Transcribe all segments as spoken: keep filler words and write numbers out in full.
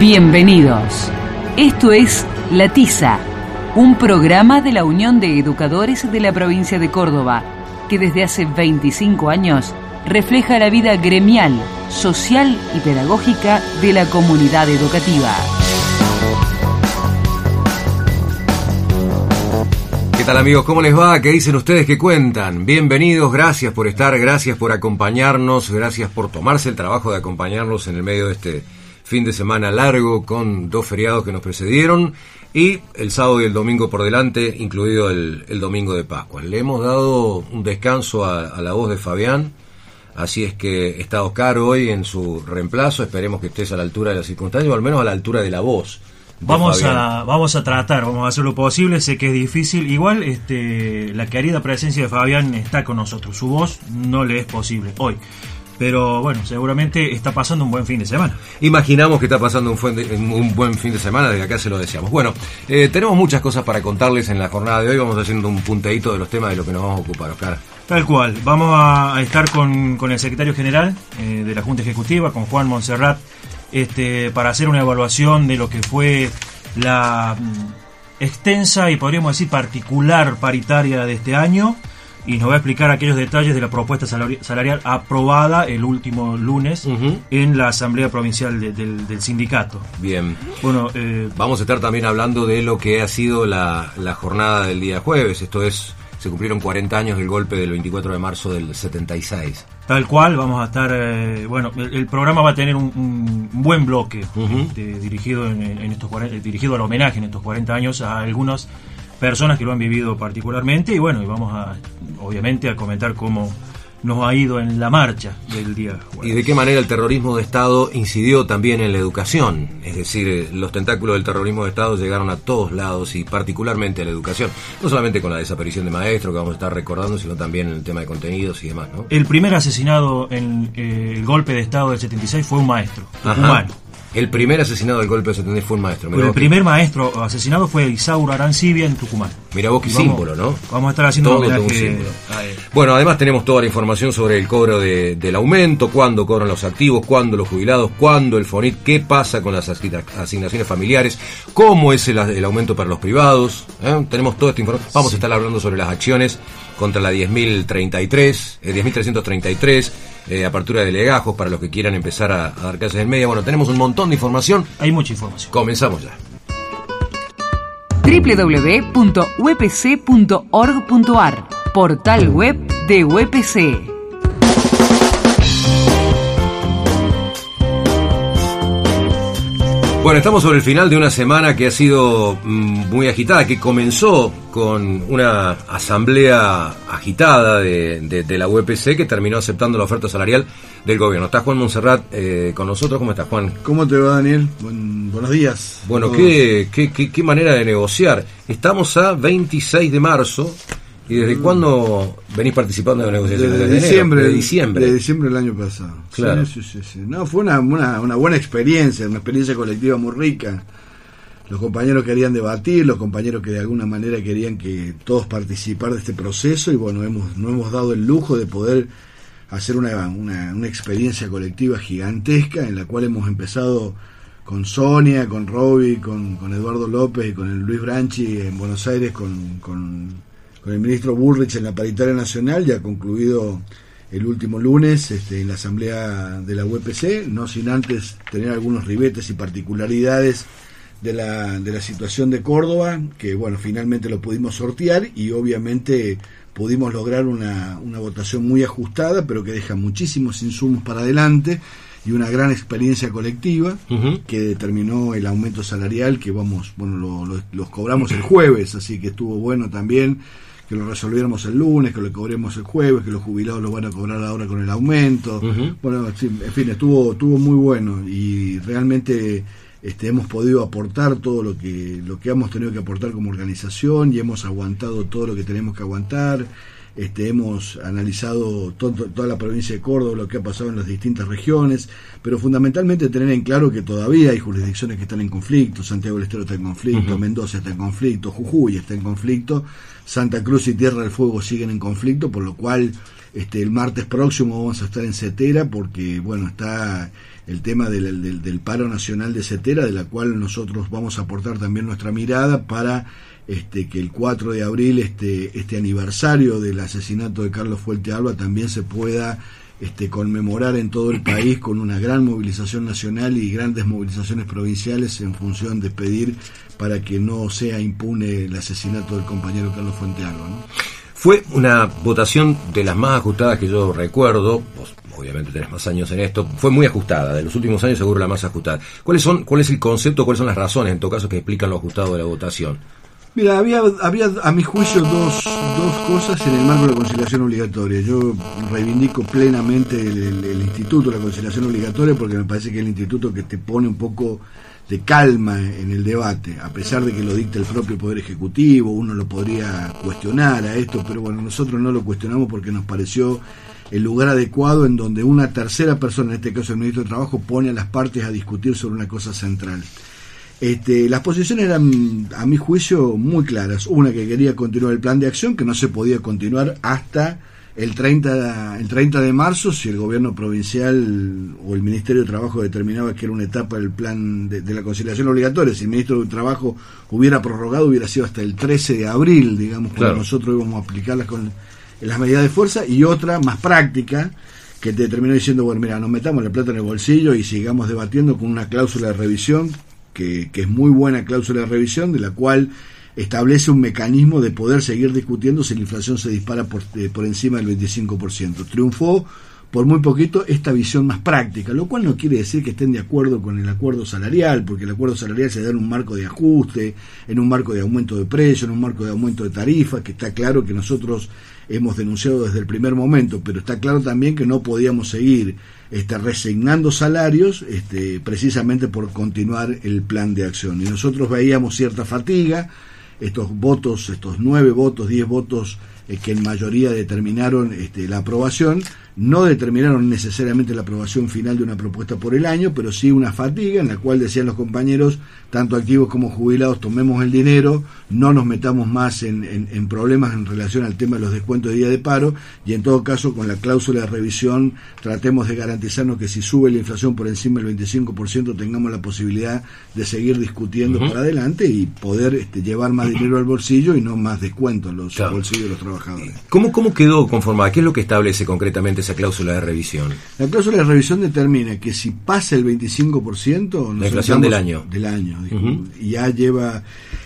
Bienvenidos. Esto es La Tiza, un programa de la Unión de Educadores de la provincia de Córdoba, que desde hace veinticinco años refleja la vida gremial, social y pedagógica de la comunidad educativa. ¿Qué tal, amigos? ¿Cómo les va? ¿Qué dicen ustedes? ¿Qué cuentan? Bienvenidos, gracias por estar, gracias por acompañarnos, gracias por tomarse el trabajo de acompañarnos en el medio de este fin de semana largo con dos feriados que nos precedieron y el sábado y el domingo por delante, incluido el, el domingo de Pascua. Le hemos dado un descanso a, a la voz de Fabián, así es que está Oscar hoy en su reemplazo. Esperemos que estés a la altura de las circunstancias o al menos a la altura de la voz. Vamos a, vamos a tratar, vamos a hacer lo posible, sé que es difícil. Igual este, la querida presencia de Fabián está con nosotros, su voz no le es posible hoy. Pero bueno, seguramente está pasando un buen fin de semana. Imaginamos que está pasando un, buen de, un buen fin de semana, desde acá se lo deseamos. Bueno, eh, tenemos muchas cosas para contarles en la jornada de hoy. Vamos haciendo un punteíto de los temas de lo que nos vamos a ocupar, Oscar. Tal cual, vamos a, a estar con, con el secretario general eh, de la Junta Ejecutiva, con Juan Monserrat, este, para hacer una evaluación de lo que fue la mm, extensa y podríamos decir particular paritaria de este año. Y nos va a explicar aquellos detalles de la propuesta salarial aprobada el último lunes uh-huh. en la Asamblea Provincial de, del, del sindicato. Bien. Bueno, eh, vamos a estar también hablando de lo que ha sido la, la jornada del día jueves. Esto es, se cumplieron cuarenta años del golpe del veinticuatro de marzo del setenta y seis. Tal cual, vamos a estar, eh, bueno, el, el programa va a tener un, un buen bloque uh-huh. este, dirigido en, en estos cuarenta, dirigido al homenaje en estos cuarenta años a algunos personas que lo han vivido particularmente y bueno, y vamos a obviamente a comentar cómo nos ha ido en la marcha del día jueves. Y de qué manera el terrorismo de Estado incidió también en la educación, es decir, los tentáculos del terrorismo de Estado llegaron a todos lados y particularmente a la educación, no solamente con la desaparición de maestros que vamos a estar recordando, sino también en el tema de contenidos y demás, ¿no? El primer asesinado en eh, el golpe de Estado del setenta y seis fue un maestro, humano. El primer asesinado del golpe de setenta y seis fue un maestro. Mirá el primer que... maestro asesinado fue Isauro Arancibia en Tucumán. Mirá vos qué vamos, símbolo, ¿no? Vamos a estar haciendo todo un homenaje. Un bueno, además tenemos toda la información sobre el cobro de, del aumento, cuándo cobran los activos, cuándo los jubilados, cuándo el FONIT, qué pasa con las asignaciones familiares, cómo es el, el aumento para los privados. ¿eh? Tenemos toda esta información. Vamos sí. a estar hablando sobre las acciones contra la diez mil treinta y tres, eh, diez mil trescientos treinta y tres, eh, apertura de legajos para los que quieran empezar a, a dar clases en media. Bueno, tenemos un montón de información. Hay mucha información. Comenzamos ya. doble u doble u doble u punto u e p c punto org punto a r, portal web de U E P C. Bueno, estamos sobre el final de una semana que ha sido mm, muy agitada, que comenzó con una asamblea agitada de, de, de la U E P C que terminó aceptando la oferta salarial del gobierno. Está Juan Monserrat eh, con nosotros. ¿Cómo estás, Juan? ¿Cómo te va, Daniel? Buen, buenos días. Bueno, ¿qué, qué, qué, qué manera de negociar. Estamos a veintiséis de marzo. ¿Y desde cuándo venís participando de las negociaciones? Desde, desde diciembre, de diciembre. De diciembre del año pasado. Claro. Sí, sí, sí, sí. No, fue una, una, una buena experiencia, una experiencia colectiva muy rica. Los compañeros querían debatir, los compañeros que de alguna manera querían que todos participar de este proceso y bueno, hemos, nos hemos dado el lujo de poder hacer una, una, una experiencia colectiva gigantesca en la cual hemos empezado con Sonia, con Roby, con, con Eduardo López y con el Luis Branchi en Buenos Aires, con... con con el ministro Bullrich en la paritaria nacional, ya concluido el último lunes este, en la asamblea de la U E P C, no sin antes tener algunos ribetes y particularidades de la, de la situación de Córdoba, que bueno, finalmente lo pudimos sortear y obviamente pudimos lograr una, una votación muy ajustada, pero que deja muchísimos insumos para adelante y una gran experiencia colectiva uh-huh. que determinó el aumento salarial que vamos, bueno, lo, lo, los cobramos el jueves, así que estuvo bueno también que lo resolviéramos el lunes, que lo cobremos el jueves, que los jubilados lo van a cobrar ahora con el aumento. Uh-huh. Bueno, sí, en fin, estuvo estuvo muy bueno y realmente este, hemos podido aportar todo lo que lo que hemos tenido que aportar como organización y hemos aguantado todo lo que tenemos que aguantar. Este, hemos analizado todo, toda la provincia de Córdoba, lo que ha pasado en las distintas regiones, pero fundamentalmente tener en claro que todavía hay jurisdicciones que están en conflicto. Santiago del Estero está en conflicto, uh-huh. Mendoza está en conflicto, Jujuy está en conflicto, Santa Cruz y Tierra del Fuego siguen en conflicto, por lo cual Este, el martes próximo vamos a estar en Cetera porque, bueno, está el tema del, del, del paro nacional de Cetera, de la cual nosotros vamos a aportar también nuestra mirada para este, que el cuatro de abril, este, este aniversario del asesinato de Carlos Fuentealba, también se pueda este, conmemorar en todo el país con una gran movilización nacional y grandes movilizaciones provinciales en función de pedir para que no sea impune el asesinato del compañero Carlos Fuentealba, ¿no? Fue una votación de las más ajustadas que yo recuerdo. Vos obviamente tenés más años en esto. Fue muy ajustada, de los últimos años seguro la más ajustada. ¿Cuáles son, cuál es el concepto, cuáles son las razones en todo caso que explican lo ajustado de la votación? Mira, había, había a mi juicio dos, dos cosas en el marco de la conciliación obligatoria. Yo reivindico plenamente el, el, el instituto de la conciliación obligatoria porque me parece que es el instituto que te pone un poco de calma en el debate, a pesar de que lo dicta el propio Poder Ejecutivo. Uno lo podría cuestionar a esto, pero bueno, nosotros no lo cuestionamos porque nos pareció el lugar adecuado en donde una tercera persona, en este caso el ministro de Trabajo, pone a las partes a discutir sobre una cosa central. Este, las posiciones eran, a mi juicio, muy claras. Una, que quería continuar el plan de acción, que no se podía continuar hasta el treinta, el treinta de marzo, si el gobierno provincial o el Ministerio de Trabajo determinaba que era una etapa del plan de, de la conciliación obligatoria. Si el Ministro de Trabajo hubiera prorrogado, hubiera sido hasta el trece de abril, digamos, cuando claro. nosotros íbamos a aplicarlas con las medidas de fuerza. Y otra, más práctica, que te terminó diciendo, bueno, mira, nos metamos la plata en el bolsillo y sigamos debatiendo con una cláusula de revisión, que, que es muy buena cláusula de revisión, de la cual establece un mecanismo de poder seguir discutiendo si la inflación se dispara por, eh, por encima del veinticinco por ciento. Triunfó por muy poquito esta visión más práctica, lo cual no quiere decir que estén de acuerdo con el acuerdo salarial, porque el acuerdo salarial se da en un marco de ajuste, en un marco de aumento de precios, en un marco de aumento de tarifas, que está claro que nosotros hemos denunciado desde el primer momento, pero está claro también que no podíamos seguir este, resignando salarios este, precisamente por continuar el plan de acción. Y nosotros veíamos cierta fatiga. Estos votos, estos nueve votos, diez votos eh, que en mayoría determinaron este, la aprobación, no determinaron necesariamente la aprobación final de una propuesta por el año, pero sí una fatiga en la cual decían los compañeros, tanto activos como jubilados, tomemos el dinero, no nos metamos más en, en, en problemas en relación al tema de los descuentos de día de paro, y en todo caso con la cláusula de revisión tratemos de garantizarnos que si sube la inflación por encima del veinticinco por ciento tengamos la posibilidad de seguir discutiendo uh-huh. para adelante y poder este, llevar más dinero al bolsillo y no más descuentos en los claro. bolsillos de los trabajadores. ¿Cómo, cómo quedó conformada? ¿Qué es lo que establece concretamente esa cláusula de revisión? La cláusula de revisión determina que si pasa el veinticinco por ciento, la inflación del año del año uh-huh. y ya lleva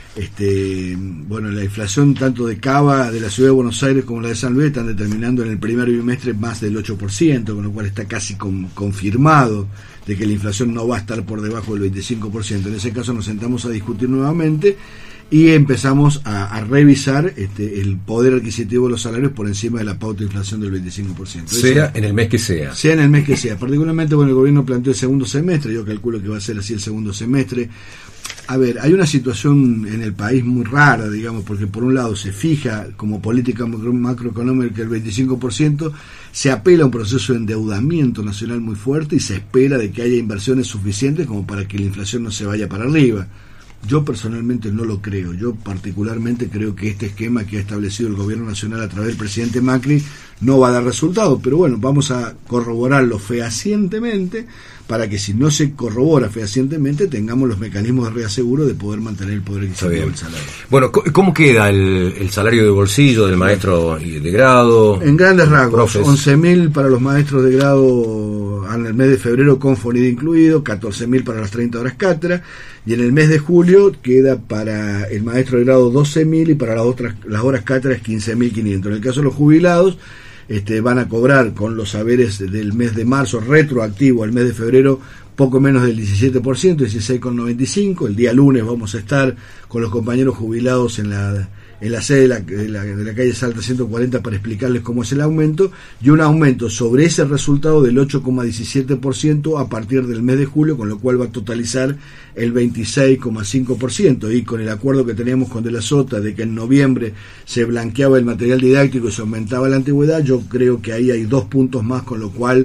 este bueno la inflación tanto de Cava, de la ciudad de Buenos Aires como la de San Luis están determinando en el primer bimestre más del ocho por ciento, con lo cual está casi con, confirmado de que la inflación no va a estar por debajo del veinticinco por ciento. En ese caso nos sentamos a discutir nuevamente y empezamos a, a revisar este, el poder adquisitivo de los salarios por encima de la pauta de inflación del veinticinco por ciento. Sea Eso, en el mes que sea. Sea en el mes que sea. Particularmente, bueno, el gobierno planteó el segundo semestre, yo calculo que va a ser así el segundo semestre. A ver, hay una situación en el país muy rara, digamos, porque por un lado se fija como política macro, macroeconómica el veinticinco por ciento, se apela a un proceso de endeudamiento nacional muy fuerte y se espera de que haya inversiones suficientes como para que la inflación no se vaya para arriba. Yo personalmente no lo creo. Yo particularmente creo que este esquema que ha establecido el gobierno nacional a través del presidente Macri no va a dar resultado, pero bueno, vamos a corroborarlo fehacientemente para que si no se corrobora fehacientemente tengamos los mecanismos de reaseguro de poder mantener el poder adquisitivo del salario. Bueno, ¿cómo queda el, el salario de bolsillo del maestro de grado? En grandes rasgos, once mil para los maestros de grado en el mes de febrero con FONID incluido, catorce mil para las treinta horas cátedra, y en el mes de julio queda para el maestro de grado doce mil y para las otras las horas cátedras quince mil quinientos. En el caso de los jubilados, Este, van a cobrar con los saberes del mes de marzo retroactivo al mes de febrero poco menos del diecisiete por ciento, dieciséis coma noventa y cinco. El día lunes vamos a estar con los compañeros jubilados en la en la sede de la, de la, de la calle Salta ciento cuarenta para explicarles cómo es el aumento, y un aumento sobre ese resultado del ocho coma diecisiete por ciento a partir del mes de julio, con lo cual va a totalizar el veintiséis coma cinco por ciento, y con el acuerdo que teníamos con De la Sota de que en noviembre se blanqueaba el material didáctico y se aumentaba la antigüedad, yo creo que ahí hay dos puntos más, con lo cual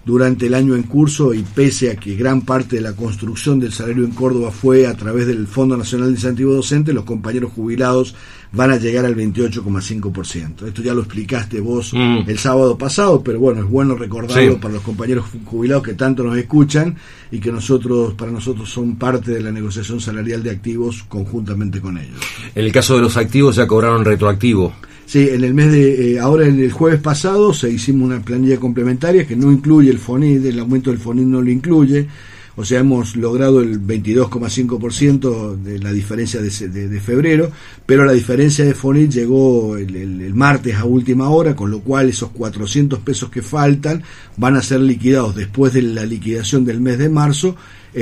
durante el año en curso, y pese a que gran parte de la construcción del salario en Córdoba fue a través del Fondo Nacional de Incentivo Docente, los compañeros jubilados van a llegar al veintiocho coma cinco por ciento. Esto ya lo explicaste vos mm. el sábado pasado, pero bueno, es bueno recordarlo sí. para los compañeros jubilados que tanto nos escuchan y que nosotros, para nosotros son parte de la negociación salarial de activos conjuntamente con ellos. En el caso de los activos ya cobraron retroactivo. Sí, en el mes de, eh, ahora en el jueves pasado se hicimos una planilla complementaria que no incluye el FONID, el aumento del FONID no lo incluye, o sea, hemos logrado el veintidós coma cinco por ciento de la diferencia de, de, de febrero, pero la diferencia de FONID llegó el, el, el martes a última hora, con lo cual esos cuatrocientos pesos que faltan van a ser liquidados después de la liquidación del mes de marzo,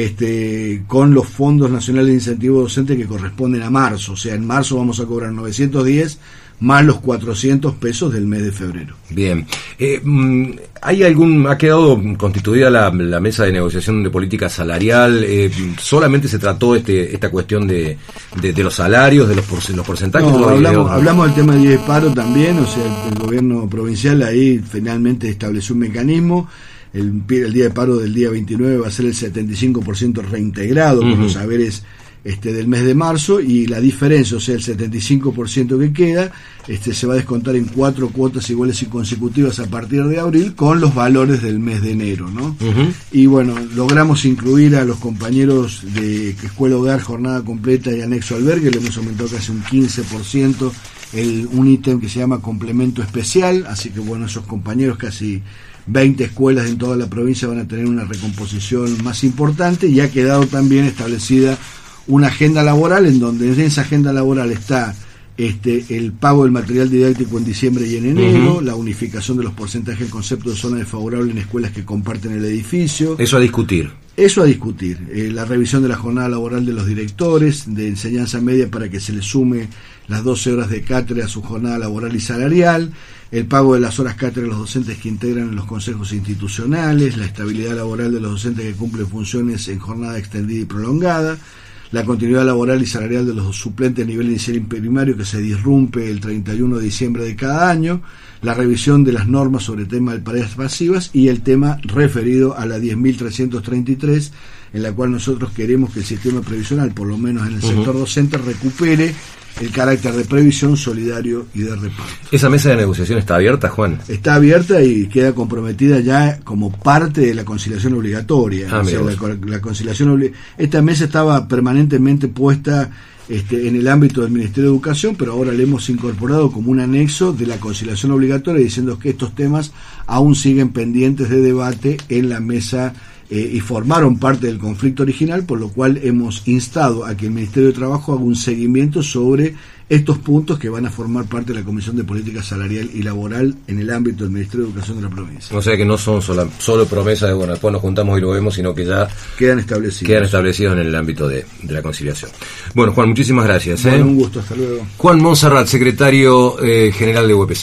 este, con los fondos nacionales de incentivo docente que corresponden a marzo, o sea, en marzo vamos a cobrar novecientos diez más los cuatrocientos pesos del mes de febrero. Bien. Eh, ¿Hay algún, ha quedado constituida la, la mesa de negociación de política salarial? Eh, ¿Solamente se trató este esta cuestión de, de, de los salarios, de los, por, los porcentajes? No, hablamos, hablamos del tema del día de paro también, o sea, el, el gobierno provincial ahí finalmente estableció un mecanismo. El, el día de paro del día veintinueve va a ser el setenta y cinco por ciento reintegrado uh-huh. con los saberes Este, del mes de marzo, y la diferencia, o sea, el setenta y cinco por ciento que queda, este, se va a descontar en cuatro cuotas iguales y consecutivas a partir de abril con los valores del mes de enero, ¿no? Uh-huh. Y bueno, logramos incluir a los compañeros de Escuela Hogar, Jornada Completa y Anexo Albergue, le hemos aumentado casi un quince por ciento el, un ítem que se llama complemento especial, así que bueno, esos compañeros, casi veinte escuelas en toda la provincia, van a tener una recomposición más importante, y ha quedado también establecida una agenda laboral en donde en esa agenda laboral está este el pago del material didáctico en diciembre y en enero, uh-huh. la unificación de los porcentajes del concepto de zona desfavorable en escuelas que comparten el edificio. Eso a discutir. Eso a discutir. Eh, la revisión de la jornada laboral de los directores de enseñanza media para que se les sume las doce horas de cátedra a su jornada laboral y salarial, el pago de las horas cátedra a los docentes que integran los consejos institucionales, la estabilidad laboral de los docentes que cumplen funciones en jornada extendida y prolongada, la continuidad laboral y salarial de los suplentes a nivel inicial y primario que se disrumpe el treinta y uno de diciembre de cada año, la revisión de las normas sobre el tema de parejas pasivas y el tema referido a la diez mil trescientos treinta y tres, en la cual nosotros queremos que el sistema previsional, por lo menos en el uh-huh. sector docente, recupere el carácter de previsión, solidario y de reparto. ¿Esa mesa de negociación está abierta, Juan? Está abierta y queda comprometida ya como parte de la conciliación obligatoria. Ah, o sea, la, la conciliación obli- Esta mesa estaba permanentemente puesta este, en el ámbito del Ministerio de Educación, pero ahora le hemos incorporado como un anexo de la conciliación obligatoria, diciendo que estos temas aún siguen pendientes de debate en la mesa Eh, y formaron parte del conflicto original, por lo cual hemos instado a que el Ministerio de Trabajo haga un seguimiento sobre estos puntos que van a formar parte de la Comisión de Política Salarial y Laboral en el ámbito del Ministerio de Educación de la provincia. O sea que no son sola, solo promesas de, bueno, después nos juntamos y lo vemos, sino que ya quedan establecidos. Quedan establecidos en el ámbito de, de la conciliación. Bueno, Juan, muchísimas gracias. Bueno, ¿eh? un gusto, hasta luego. Juan Monserrat, secretario eh, general de U P C.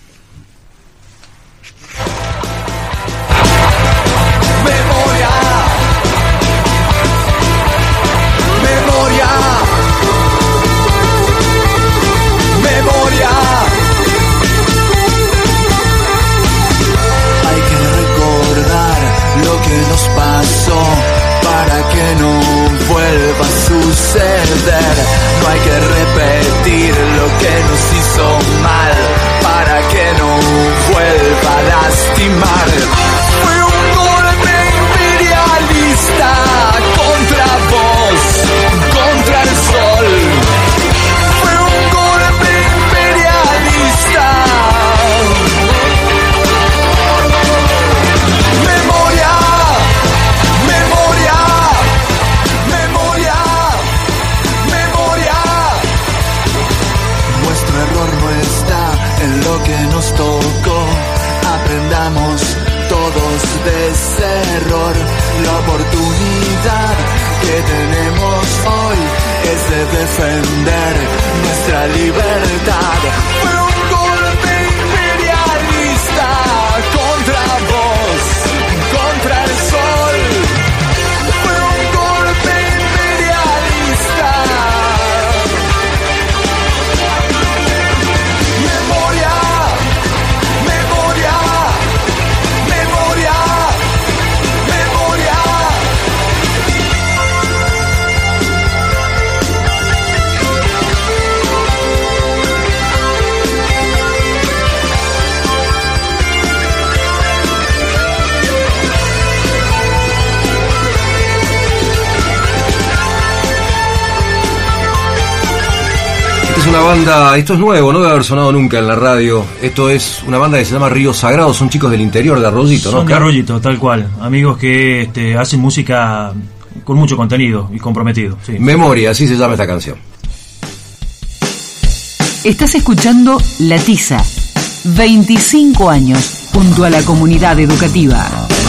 Vuelva a suceder, no hay que repetir lo que nos hizo mal para que no vuelva a lastimar. Fue un golpe imperialista contra vos, contra el sol. Fue un golpe imperialista. Memoria, memoria. En lo que nos tocó, aprendamos todos de ese error. La oportunidad que tenemos hoy es de defender nuestra libertad. Fue un golpe imperialista contra vos, contra el sol. Fue un golpe imperialista. Memoria, memoria, memoria. una banda, esto es nuevo, no debe haber sonado nunca en la radio. Esto es una banda que se llama Río Sagrado, son chicos del interior de Arroyito, ¿no? Son de Arroyito, tal cual. Amigos que este, hacen música con mucho contenido y comprometido. Sí. Memoria, así se llama esta canción. Estás escuchando La Tiza, veinticinco años junto a la comunidad educativa.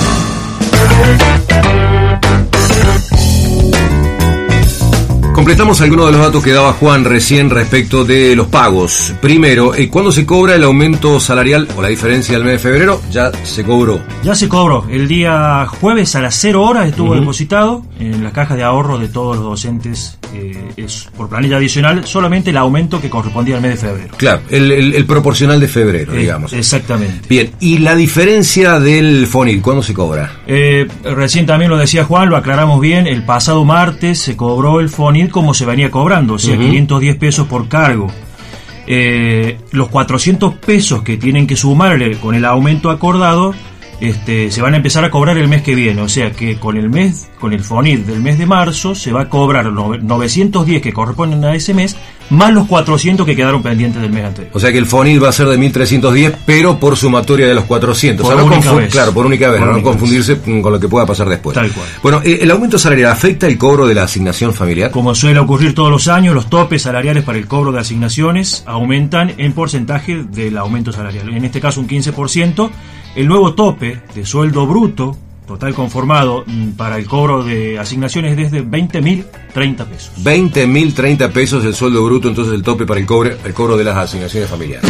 Completamos algunos de los datos que daba Juan recién respecto de los pagos. Primero, ¿cuándo se cobra el aumento salarial o la diferencia del mes de febrero? Ya se cobró. Ya se cobró. El día jueves a las cero horas estuvo uh-huh. depositado en las cajas de ahorro de todos los docentes. Eh, es por planilla adicional solamente el aumento que correspondía al mes de febrero. Claro, el, el, el proporcional de febrero, eh, digamos. Exactamente. Bien, ¿y la diferencia del FONIL, cuándo se cobra? Eh, recién también lo decía Juan, lo aclaramos bien, el pasado martes se cobró el FONIL como se venía cobrando, o sea, uh-huh. quinientos diez pesos por cargo. Eh, los cuatrocientos pesos que tienen que sumarle con el aumento acordado este, se van a empezar a cobrar el mes que viene, o sea que con el mes, con el FONIL del mes de marzo se va a cobrar los novecientos diez que corresponden a ese mes, más los cuatrocientos que quedaron pendientes del mes anterior. O sea que el FONIL va a ser de mil trescientos diez, pero por sumatoria de los cuatrocientos. Por o sea, no única confu- vez. Claro, por única vez, por no única confundirse vez. con lo que pueda pasar después. Tal cual. Bueno, ¿el aumento salarial afecta el cobro de la asignación familiar? Como suele ocurrir todos los años, los topes salariales para el cobro de asignaciones aumentan en porcentaje del aumento salarial. En este caso un quince por ciento. El nuevo tope de sueldo bruto total conformado para el cobro de asignaciones es de veinte mil treinta pesos. veinte mil treinta pesos el sueldo bruto, entonces el tope para el cobre, el cobro de las asignaciones familiares.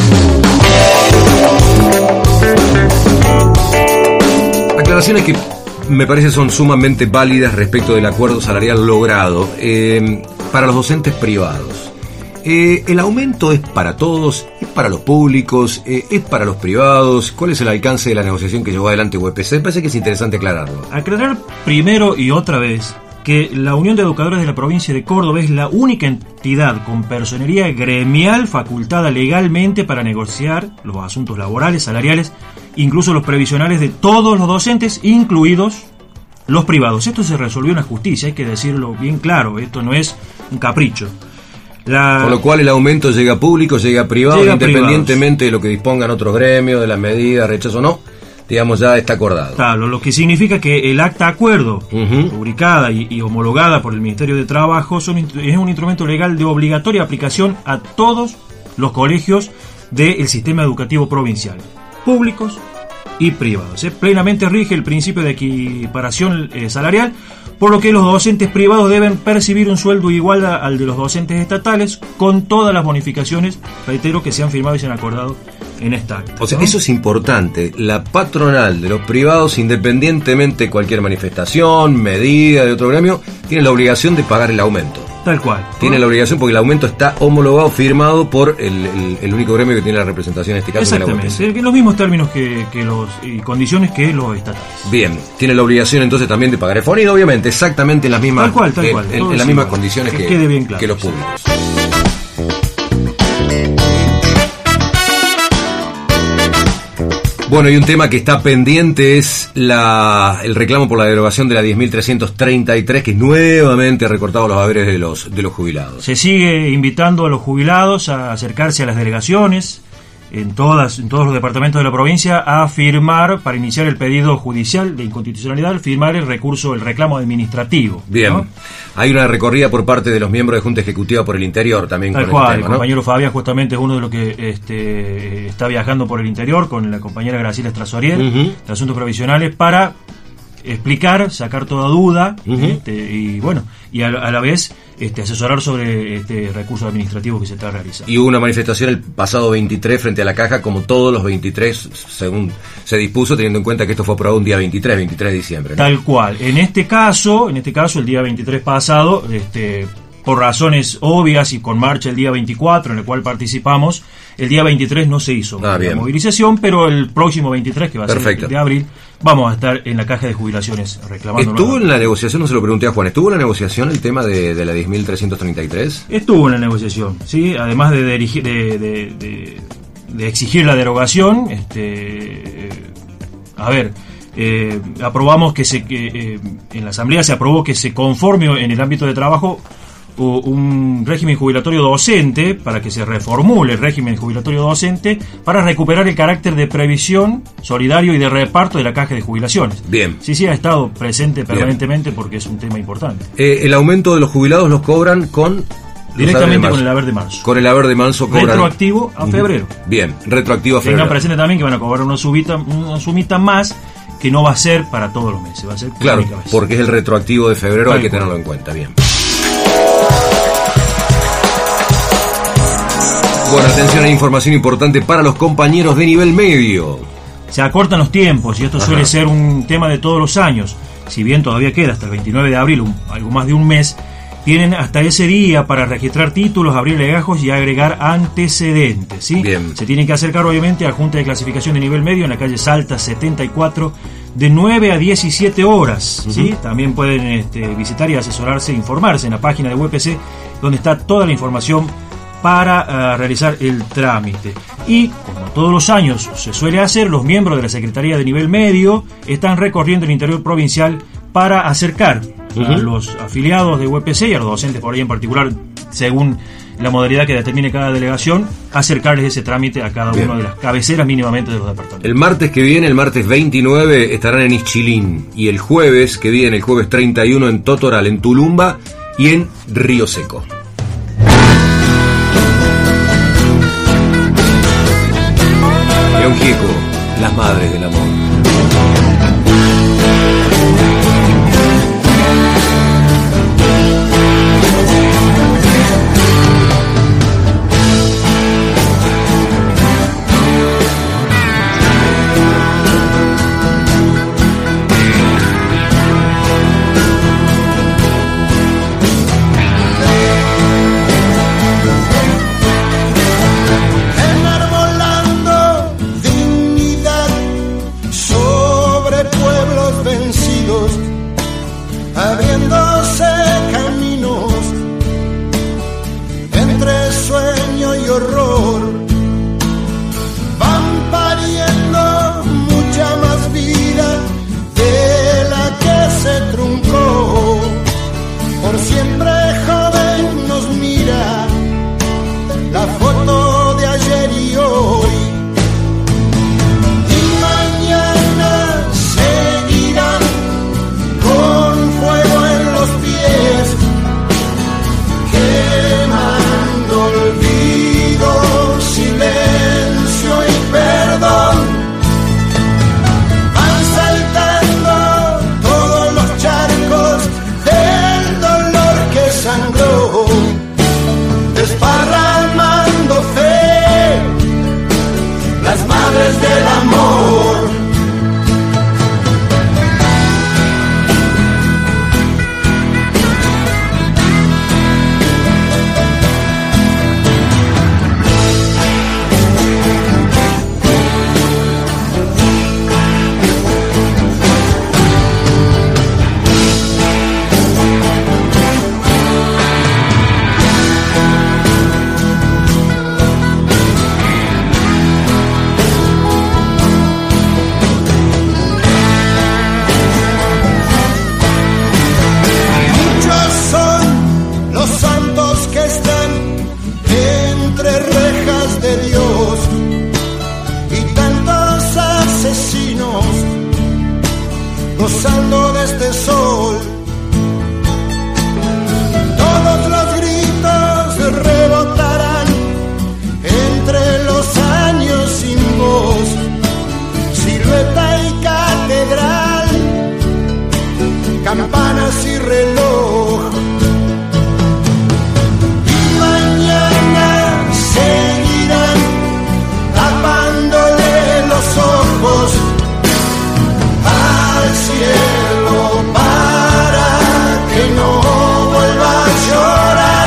Aclaraciones que me parece son sumamente válidas respecto del acuerdo salarial logrado eh, para los docentes privados. Eh, ¿El aumento es para todos? ¿Es para los públicos? Eh, ¿Es para los privados? ¿Cuál es el alcance de la negociación que llevó adelante U E P C? Me parece que es interesante aclararlo. Aclarar primero y otra vez que la Unión de Educadores de la Provincia de Córdoba es la única entidad con personería gremial facultada legalmente para negociar los asuntos laborales, salariales, incluso los previsionales de todos los docentes, incluidos los privados. Esto se resolvió en la justicia, hay que decirlo bien claro, esto no es un capricho. La... Con lo cual el aumento llega público, llega privado, llega independientemente privados. De lo que dispongan otros gremios, de las medidas, rechazo o no, digamos ya está acordado. Claro, lo que significa que el acta acuerdo, uh-huh. publicada y, y homologada por el Ministerio de Trabajo, son, es un instrumento legal de obligatoria aplicación a todos los colegios del sistema educativo provincial, públicos y privados. ¿eh? Plenamente rige el principio de equiparación eh, salarial, por lo que los docentes privados deben percibir un sueldo igual a, al de los docentes estatales, con todas las bonificaciones, reitero, que se han firmado y se han acordado en esta acta. O sea, ¿no? Eso es importante. La patronal de los privados, independientemente de cualquier manifestación, medida de otro gremio, tiene la obligación de pagar el aumento. Tal cual. Tiene la obligación porque el aumento está homologado, firmado por el, el, el único gremio que tiene la representación en este caso. Exactamente, en los mismos términos que, que los y condiciones que los estatales. Bien, tiene la obligación entonces también de pagar el FONIL, obviamente, exactamente en las mismas, tal cual, tal en, cual, en, en las mismas condiciones que, que, bien claro, que los sí. públicos. Bueno, y un tema que está pendiente es la, el reclamo por la derogación de la diez mil trescientos treinta y tres, que nuevamente ha recortado los haberes de los, de los jubilados. Se sigue invitando a los jubilados a acercarse a las delegaciones en todas en todos los departamentos de la provincia a firmar, para iniciar el pedido judicial de inconstitucionalidad, firmar el recurso, el reclamo administrativo. Bien, ¿no? Hay una recorrida por parte de los miembros de Junta Ejecutiva por el interior también. Tal con cual, este tema, el ¿no? compañero Fabián justamente es uno de los que este, está viajando por el interior con la compañera Graciela Estrasoriel, uh-huh. de Asuntos Provisionales, para explicar, sacar toda duda, uh-huh. este, y bueno, y a, a la vez este, asesorar sobre este recurso administrativo que se está realizando. Y hubo una manifestación el pasado veintitrés frente a la caja, como todos los veintitrés, según se dispuso, teniendo en cuenta que esto fue aprobado un día veintitrés, veintitrés de diciembre, ¿no? Tal cual. En este caso, en este caso, el día veintitrés pasado, este, por razones obvias y con marcha el día veinticuatro, en el cual participamos, el día veintitrés no se hizo ah, la movilización, pero el próximo veintitrés, que va a Perfecto. ser el de abril, vamos a estar en la caja de jubilaciones reclamando. ¿Estuvo nuevamente. en la negociación, no se lo pregunté a Juan, ¿estuvo en la negociación el tema de, de la diez mil trescientos treinta y tres? Estuvo en la negociación, ¿sí? Además de, dirigir, de, de, de, de exigir la derogación, este, eh, a ver, eh, aprobamos que se que, eh, en la asamblea se aprobó que se conforme en el ámbito de trabajo un régimen jubilatorio docente, para que se reformule el régimen jubilatorio docente, para recuperar el carácter de previsión solidario y de reparto de la caja de jubilaciones. Bien. Sí, sí, ha estado presente permanentemente porque es un tema importante. Eh, el aumento de los jubilados los cobran con... Directamente con el haber de marzo. Con el haber de marzo cobran... Retroactivo a febrero. Bien, retroactivo a febrero. Tengan presente también que van a cobrar una subita, una sumita más, que no va a ser para todos los meses, va a ser claro, porque es el retroactivo de febrero, claro, hay que tenerlo en cuenta. Bien. Bueno, atención, hay información importante para los compañeros de nivel medio. Se acortan los tiempos y esto Ajá. suele ser un tema de todos los años. Si bien todavía queda hasta el veintinueve de abril, un, algo más de un mes, tienen hasta ese día para registrar títulos, abrir legajos y agregar antecedentes, ¿sí? Bien. Se tienen que acercar obviamente a Junta de Clasificación de Nivel Medio en la calle Salta setenta y cuatro de nueve a diecisiete horas, ¿sí? Uh-huh. También pueden este, visitar y asesorarse, informarse en la página de U P C, donde está toda la información para uh, realizar el trámite. Y, como todos los años se suele hacer, los miembros de la Secretaría de Nivel Medio están recorriendo el interior provincial para acercar uh-huh. a los afiliados de U P C y a los docentes por ahí en particular, según la modalidad que determine cada delegación, acercarles ese trámite a cada Bien. Uno de las cabeceras mínimamente de los departamentos. El martes que viene, el martes veintinueve, estarán en Ischilín, y el jueves que viene, el jueves treinta y uno, en Totoral, en Tulumba y en Río Seco. León Gieco, las madres del amor. gozando de este sol. Todos los gritos rebotarán entre los años sin voz, silueta y catedral, campanas y reloj. Y mañana seguirán tapándole los ojos al cielo para que no vuelva a llorar.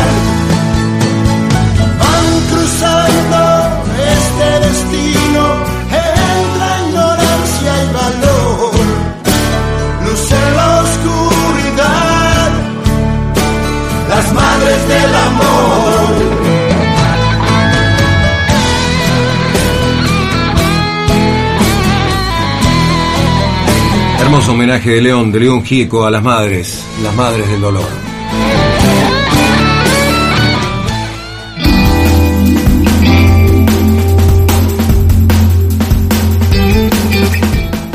Van cruzando este destino entre ignorancia y valor, luz en la oscuridad, las madres del amor. Hermoso homenaje de León, de León Gieco a las madres, las madres del dolor.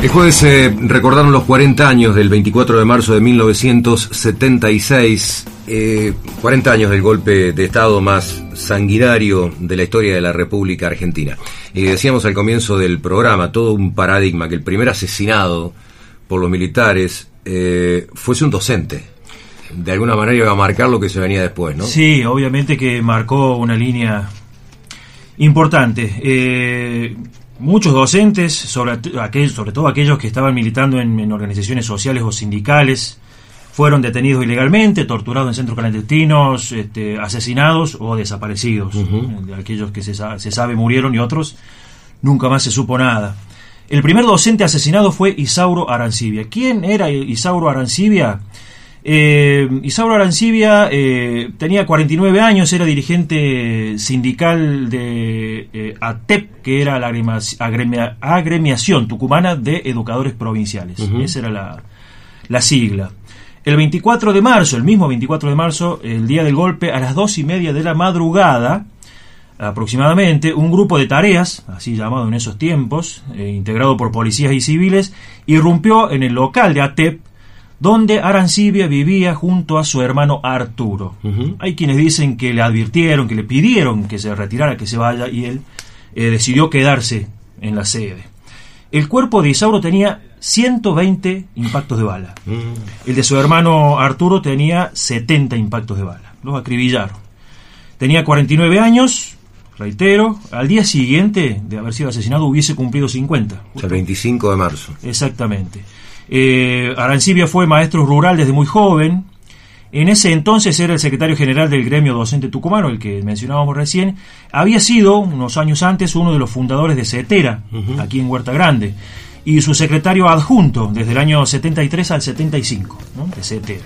jueves eh, recordaron los cuarenta años del veinticuatro de marzo de mil novecientos setenta y seis, eh, cuarenta años del golpe de Estado más sanguinario de la historia de la República Argentina. Y decíamos al comienzo del programa, todo un paradigma, que el primer asesinado por los militares eh, fuese un docente. De alguna manera iba a marcar lo que se venía después, ¿no? Sí, obviamente que marcó una línea importante. Eh, muchos docentes, sobre, aquel, sobre todo aquellos que estaban militando en, en organizaciones sociales o sindicales, fueron detenidos ilegalmente, torturados en centros clandestinos, este, asesinados o desaparecidos. Uh-huh. De aquellos que se, se sabe murieron y otros nunca más se supo nada. El primer docente asesinado fue Isauro Arancibia. ¿Quién era Isauro Arancibia? Eh, Isauro Arancibia eh, tenía cuarenta y nueve años, era dirigente sindical de eh, A T E P, que era la agremiación, agremia, agremiación tucumana de educadores provinciales. Uh-huh. Esa era la, la sigla. El veinticuatro de marzo, el mismo veinticuatro de marzo, el día del golpe, a las dos y media de la madrugada, aproximadamente, un grupo de tareas, así llamado en esos tiempos, eh, integrado por policías y civiles, irrumpió en el local de A T E P, donde Arancibia vivía junto a su hermano Arturo. Uh-huh. Hay quienes dicen que le advirtieron, que le pidieron que se retirara, que se vaya, y él eh, decidió quedarse en la sede. El cuerpo de Isauro tenía ciento veinte impactos de bala. Uh-huh. El de su hermano Arturo tenía setenta impactos de bala. Los acribillaron. Tenía cuarenta y nueve años, reitero, al día siguiente de haber sido asesinado hubiese cumplido cincuenta. O sea, el veinticinco de marzo. Exactamente. Eh, Arancibia fue maestro rural desde muy joven. En ese entonces era el secretario general del gremio docente tucumano, el que mencionábamos recién. Había sido, unos años antes, uno de los fundadores de CETERA, uh-huh. aquí en Huerta Grande, y su secretario adjunto desde el año setenta y tres al setenta y cinco, ¿no? de CETERA.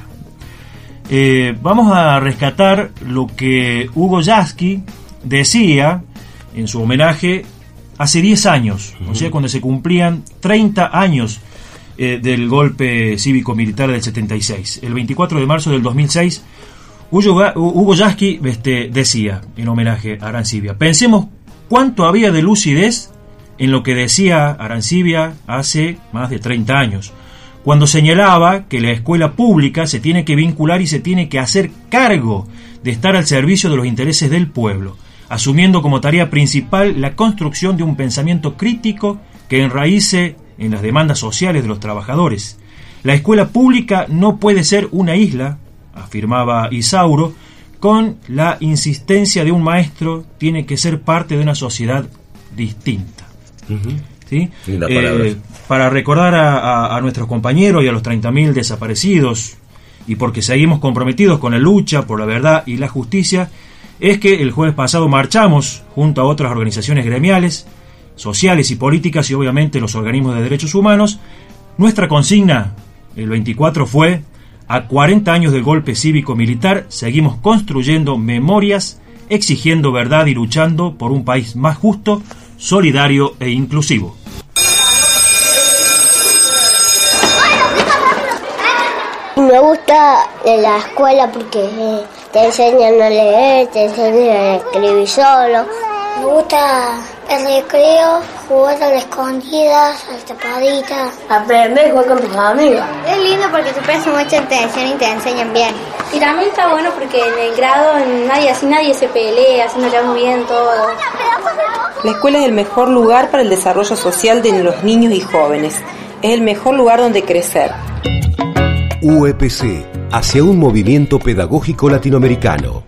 Eh, vamos a rescatar lo que Hugo Yasky decía en su homenaje hace diez años, uh-huh. o sea, cuando se cumplían treinta años Eh, del golpe cívico-militar del setenta y seis. El veinticuatro de marzo del dos mil seis, Hugo, Hugo Yasky este, decía, en homenaje a Arancibia, pensemos cuánto había de lucidez en lo que decía Arancibia hace más de treinta años, cuando señalaba que la escuela pública se tiene que vincular y se tiene que hacer cargo de estar al servicio de los intereses del pueblo, asumiendo como tarea principal la construcción de un pensamiento crítico que enraíce en las demandas sociales de los trabajadores. La escuela pública no puede ser una isla, afirmaba Isauro, con la insistencia de un maestro, tiene que ser parte de una sociedad distinta. Uh-huh. ¿Sí? Eh, para recordar a, a, a nuestros compañeros y a los treinta mil desaparecidos, y porque seguimos comprometidos con la lucha por la verdad y la justicia, es que el jueves pasado marchamos junto a otras organizaciones gremiales, sociales y políticas y obviamente los organismos de derechos humanos. Nuestra consigna el veinticuatro fue: a cuarenta años del golpe cívico-militar seguimos construyendo memorias, exigiendo verdad y luchando por un país más justo, solidario e inclusivo. Me gusta la escuela porque te enseñan a leer, te enseñan a escribir solo. Me gusta el recreo, jugar a las escondidas, a las tapaditas. Aprender a jugar con tus amigos. Es lindo porque te prestan mucha atención y te enseñan bien. Y también está bueno porque en el grado nadie, así nadie se pelea, así nos llevamos bien todos. La escuela es el mejor lugar para el desarrollo social de los niños y jóvenes. Es el mejor lugar donde crecer. U E P C, hacia un movimiento pedagógico latinoamericano.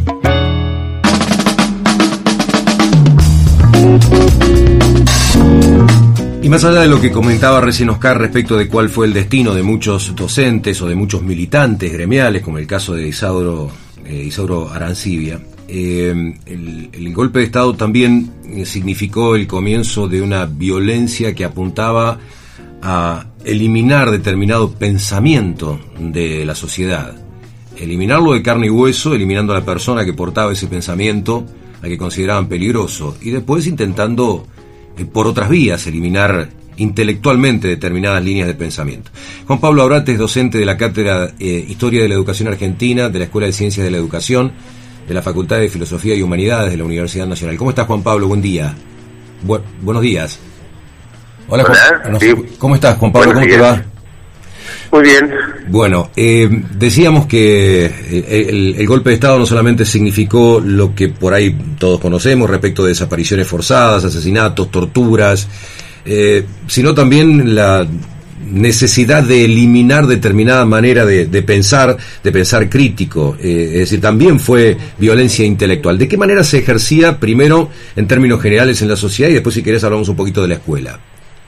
Y más allá de lo que comentaba recién Oscar respecto de cuál fue el destino de muchos docentes o de muchos militantes gremiales, como el caso de Isauro, eh, Isauro Arancibia, eh, el, el golpe de Estado también eh, significó el comienzo de una violencia que apuntaba a eliminar determinado pensamiento de la sociedad, eliminarlo de carne y hueso, eliminando a la persona que portaba ese pensamiento, a que consideraban peligroso, y después intentando eh, por otras vías eliminar intelectualmente determinadas líneas de pensamiento. Juan Pablo Abrate es docente de la Cátedra eh, Historia de la Educación Argentina, de la Escuela de Ciencias de la Educación, de la Facultad de Filosofía y Humanidades de la Universidad Nacional. ¿Cómo estás, Juan Pablo? Buen día. Bu- buenos días. Hola, Juan. Hola, No, sí. ¿Cómo estás, Juan Pablo? Buenos ¿Cómo te días. va? Muy bien. Bueno, eh, decíamos que el, el golpe de Estado no solamente significó lo que por ahí todos conocemos respecto de desapariciones forzadas, asesinatos, torturas, eh, sino también la necesidad de eliminar determinada manera de, de pensar, de pensar crítico, eh, es decir, también fue violencia intelectual. ¿De qué manera se ejercía primero en términos generales en la sociedad y después, si querés, hablamos un poquito de la escuela?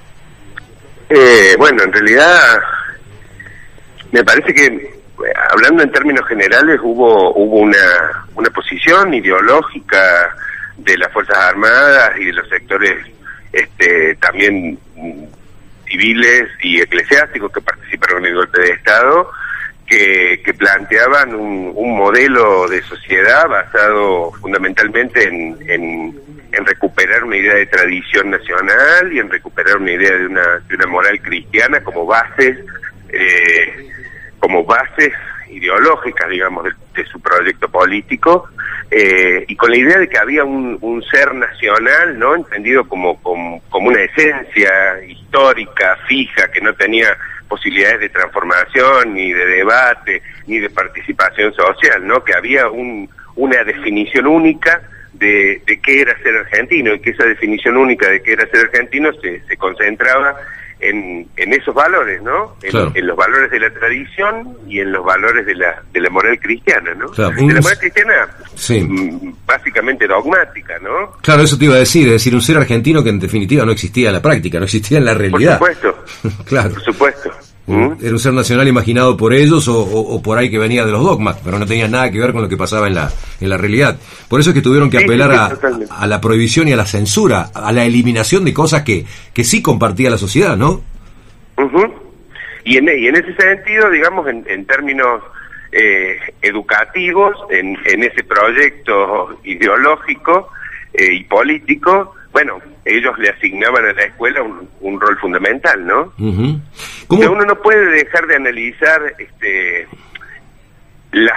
Eh, bueno, en realidad me parece que, hablando en términos generales, hubo hubo una una posición ideológica de las Fuerzas Armadas y de los sectores este también civiles y eclesiásticos que participaron en el golpe de Estado, que, que planteaban un, un modelo de sociedad basado fundamentalmente en, en, en recuperar una idea de tradición nacional y en recuperar una idea de una, de una moral cristiana como bases eh, como bases ideológicas, digamos, de, de su proyecto político, eh, y con la idea de que había un, un ser nacional, ¿no?, entendido como, como, como una esencia histórica, fija, que no tenía posibilidades de transformación, ni de debate, ni de participación social, ¿no?, que había un, una definición única de, de qué era ser argentino, y que esa definición única de qué era ser argentino se, se concentraba en, en esos valores, ¿no? En, claro. en los valores de la tradición y en los valores de la de la moral cristiana, ¿no? Claro, de un... la moral cristiana, sí. m, básicamente dogmática, ¿no? Claro, eso te iba a decir, es decir, un ser argentino que en definitiva no existía en la práctica, no existía en la realidad. Por supuesto, claro. Por supuesto. ¿Mm? Era un ser nacional imaginado por ellos o, o, o por ahí que venía de los dogmas, pero no tenía nada que ver con lo que pasaba en la en la realidad. Por eso es que tuvieron que sí, apelar sí, sí, a, a la prohibición y a la censura, a la eliminación de cosas que, que sí compartía la sociedad, ¿no? Uh-huh. Y, en, y en ese sentido, digamos, en, en términos eh, educativos, en, en ese proyecto ideológico eh, y político, bueno, ellos le asignaban a la escuela un, un rol fundamental, ¿no? Uh-huh. ¿Cómo? Que uno no puede dejar de analizar este, las,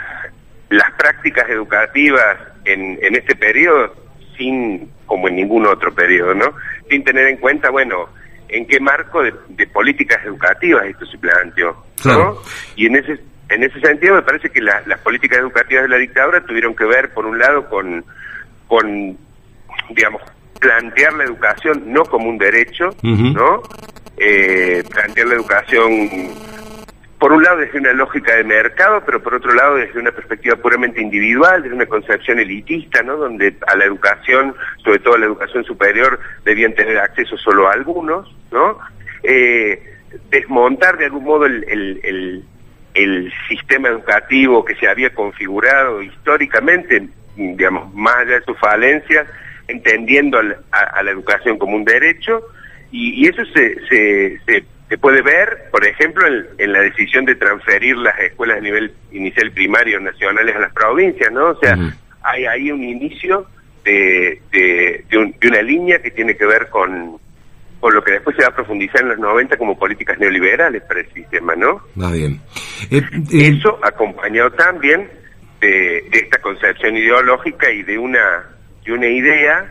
las prácticas educativas en, en este periodo sin, como en ningún otro periodo, ¿no? Sin tener en cuenta, bueno, en qué marco de, de políticas educativas esto se planteó, ¿no? Claro. Y en ese en ese sentido me parece que la, las políticas educativas de la dictadura tuvieron que ver, por un lado, con, con digamos, plantear la educación no como un derecho, uh-huh. ¿no? Eh, plantear la educación, por un lado, desde una lógica de mercado, pero por otro lado, desde una perspectiva puramente individual, desde una concepción elitista, ¿no?, donde a la educación, sobre todo a la educación superior, debían tener acceso solo a algunos, ¿no? Eh, desmontar de algún modo el, el, el, el sistema educativo que se había configurado históricamente, digamos, más allá de sus falencias, entendiendo a la, a, a la educación como un derecho, y, y eso se, se, se, se puede ver, por ejemplo, en, en la decisión de transferir las escuelas de nivel inicial primario nacionales a las provincias, ¿no? O sea, uh-huh. hay ahí un inicio de, de, de, un, de una línea que tiene que ver con, con lo que después se va a profundizar en los noventa como políticas neoliberales para el sistema, ¿no? Más bien. Eh, eh... Eso acompañado también de, de esta concepción ideológica y de una de una idea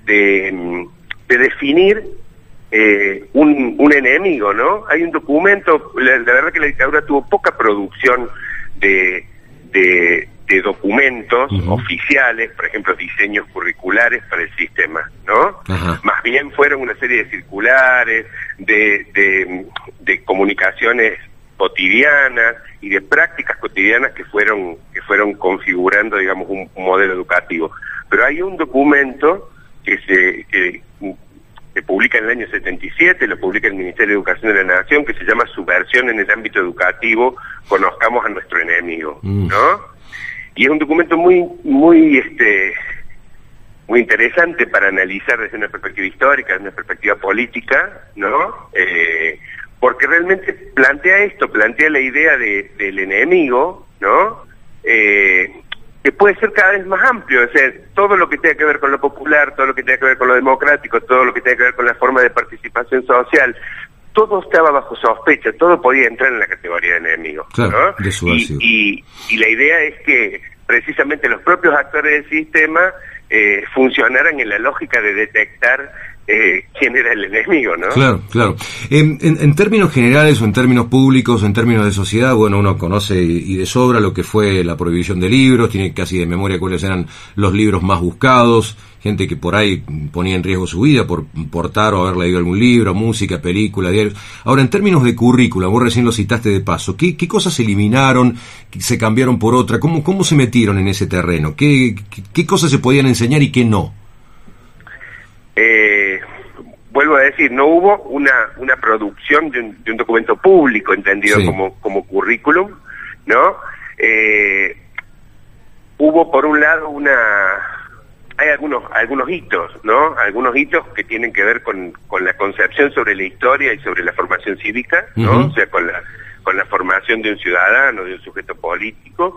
de, de definir eh, un, un enemigo, ¿no? Hay un documento, la, la verdad que la dictadura tuvo poca producción de, de, de documentos uh-huh. oficiales, por ejemplo, diseños curriculares para el sistema, ¿no? Uh-huh. Más bien fueron una serie de circulares, de, de, de comunicaciones cotidianas y de prácticas cotidianas que fueron que fueron configurando, digamos, un, un modelo educativo. Pero hay un documento que se que, que publica en el año setenta y siete, lo publica el Ministerio de Educación de la Nación, que se llama Subversión en el ámbito educativo, conozcamos a nuestro enemigo, mm. ¿no? Y es un documento muy muy este muy interesante para analizar desde una perspectiva histórica, desde una perspectiva política, ¿no? Eh, porque realmente plantea esto, plantea la idea de, del enemigo, ¿no? Eh, que puede ser cada vez más amplio, o sea, todo lo que tenga que ver con lo popular, todo lo que tenga que ver con lo democrático, todo lo que tenga que ver con la forma de participación social, todo estaba bajo sospecha, todo podía entrar en la categoría de enemigo, claro, ¿no? De y, y, y la idea es que precisamente los propios actores del sistema eh, funcionaran en la lógica de detectar eh, quién era el enemigo, ¿no? Claro, claro. En, en, en términos generales o en términos públicos o en términos de sociedad, bueno, uno conoce y de sobra lo que fue la prohibición de libros, tiene casi de memoria cuáles eran los libros más buscados, gente que por ahí ponía en riesgo su vida por portar o haber leído algún libro, música, película, diarios. Ahora, en términos de currícula, vos recién lo citaste de paso, ¿qué, qué cosas se eliminaron, se cambiaron por otra? ¿Cómo, cómo se metieron en ese terreno? ¿Qué, qué, qué cosas se podían enseñar y qué no? Eh, vuelvo a decir, no hubo una una producción de un, de un documento público entendido sí. como como currículum, ¿no? Eh, hubo por un lado una hay algunos algunos hitos, ¿no? Algunos hitos que tienen que ver con con la concepción sobre la historia y sobre la formación cívica, ¿no? Uh-huh. O sea, con la con la formación de un ciudadano, de un sujeto político,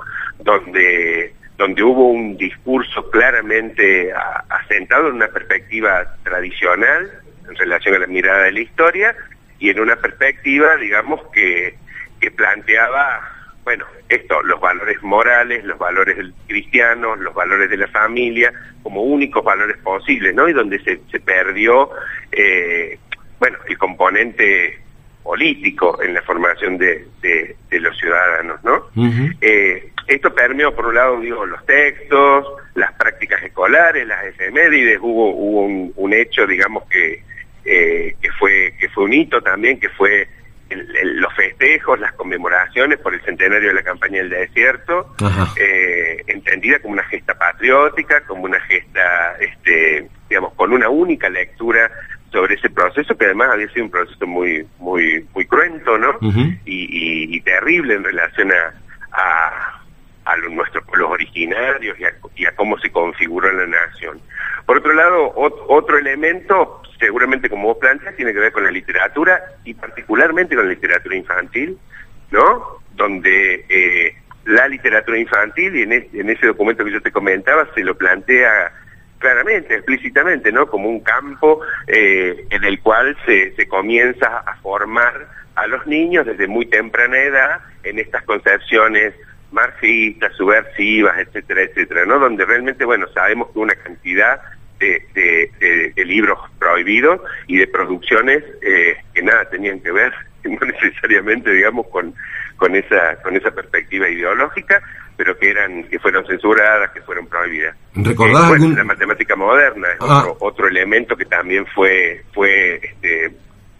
donde donde hubo un discurso claramente a, asentado en una perspectiva tradicional en relación a la mirada de la historia y en una perspectiva, digamos, que, que planteaba, bueno, esto, los valores morales, los valores cristianos, los valores de la familia, como únicos valores posibles, ¿no? Y donde se, se perdió, eh, bueno, el componente político en la formación de, de, de los ciudadanos, ¿no? Uh-huh. Eh, esto permeó, por un lado, digo, los textos, las prácticas escolares, las efemérides, hubo hubo un, un hecho, digamos, que eh, que fue que fue un hito también, que fue el, el, los festejos, las conmemoraciones por el centenario de la campaña del desierto, eh, entendida como una gesta patriótica, como una gesta, este, digamos, con una única lectura sobre ese proceso, que además había sido un proceso muy muy muy cruento, ¿no? Uh-huh. y, y, y terrible en relación a, a a los, nuestros pueblos originarios y a, y a cómo se configuró la nación. Por otro lado, ot, otro elemento, seguramente como vos planteas, tiene que ver con la literatura y particularmente con la literatura infantil, ¿no? Donde eh, la literatura infantil, y en, es, en ese documento que yo te comentaba, se lo plantea claramente, explícitamente, ¿no? Como un campo eh, en el cual se, se comienza a formar a los niños desde muy temprana edad en estas concepciones marxistas, subversivas, etcétera, etcétera, ¿no? Donde realmente, bueno, sabemos que una cantidad de, de, de, de libros prohibidos y de producciones eh, que nada tenían que ver, no necesariamente, digamos, con con esa con esa perspectiva ideológica, pero que eran que fueron censuradas, que fueron prohibidas. ¿Recordás eh, bueno, algún... la matemática moderna es ah. otro otro elemento que también fue fue este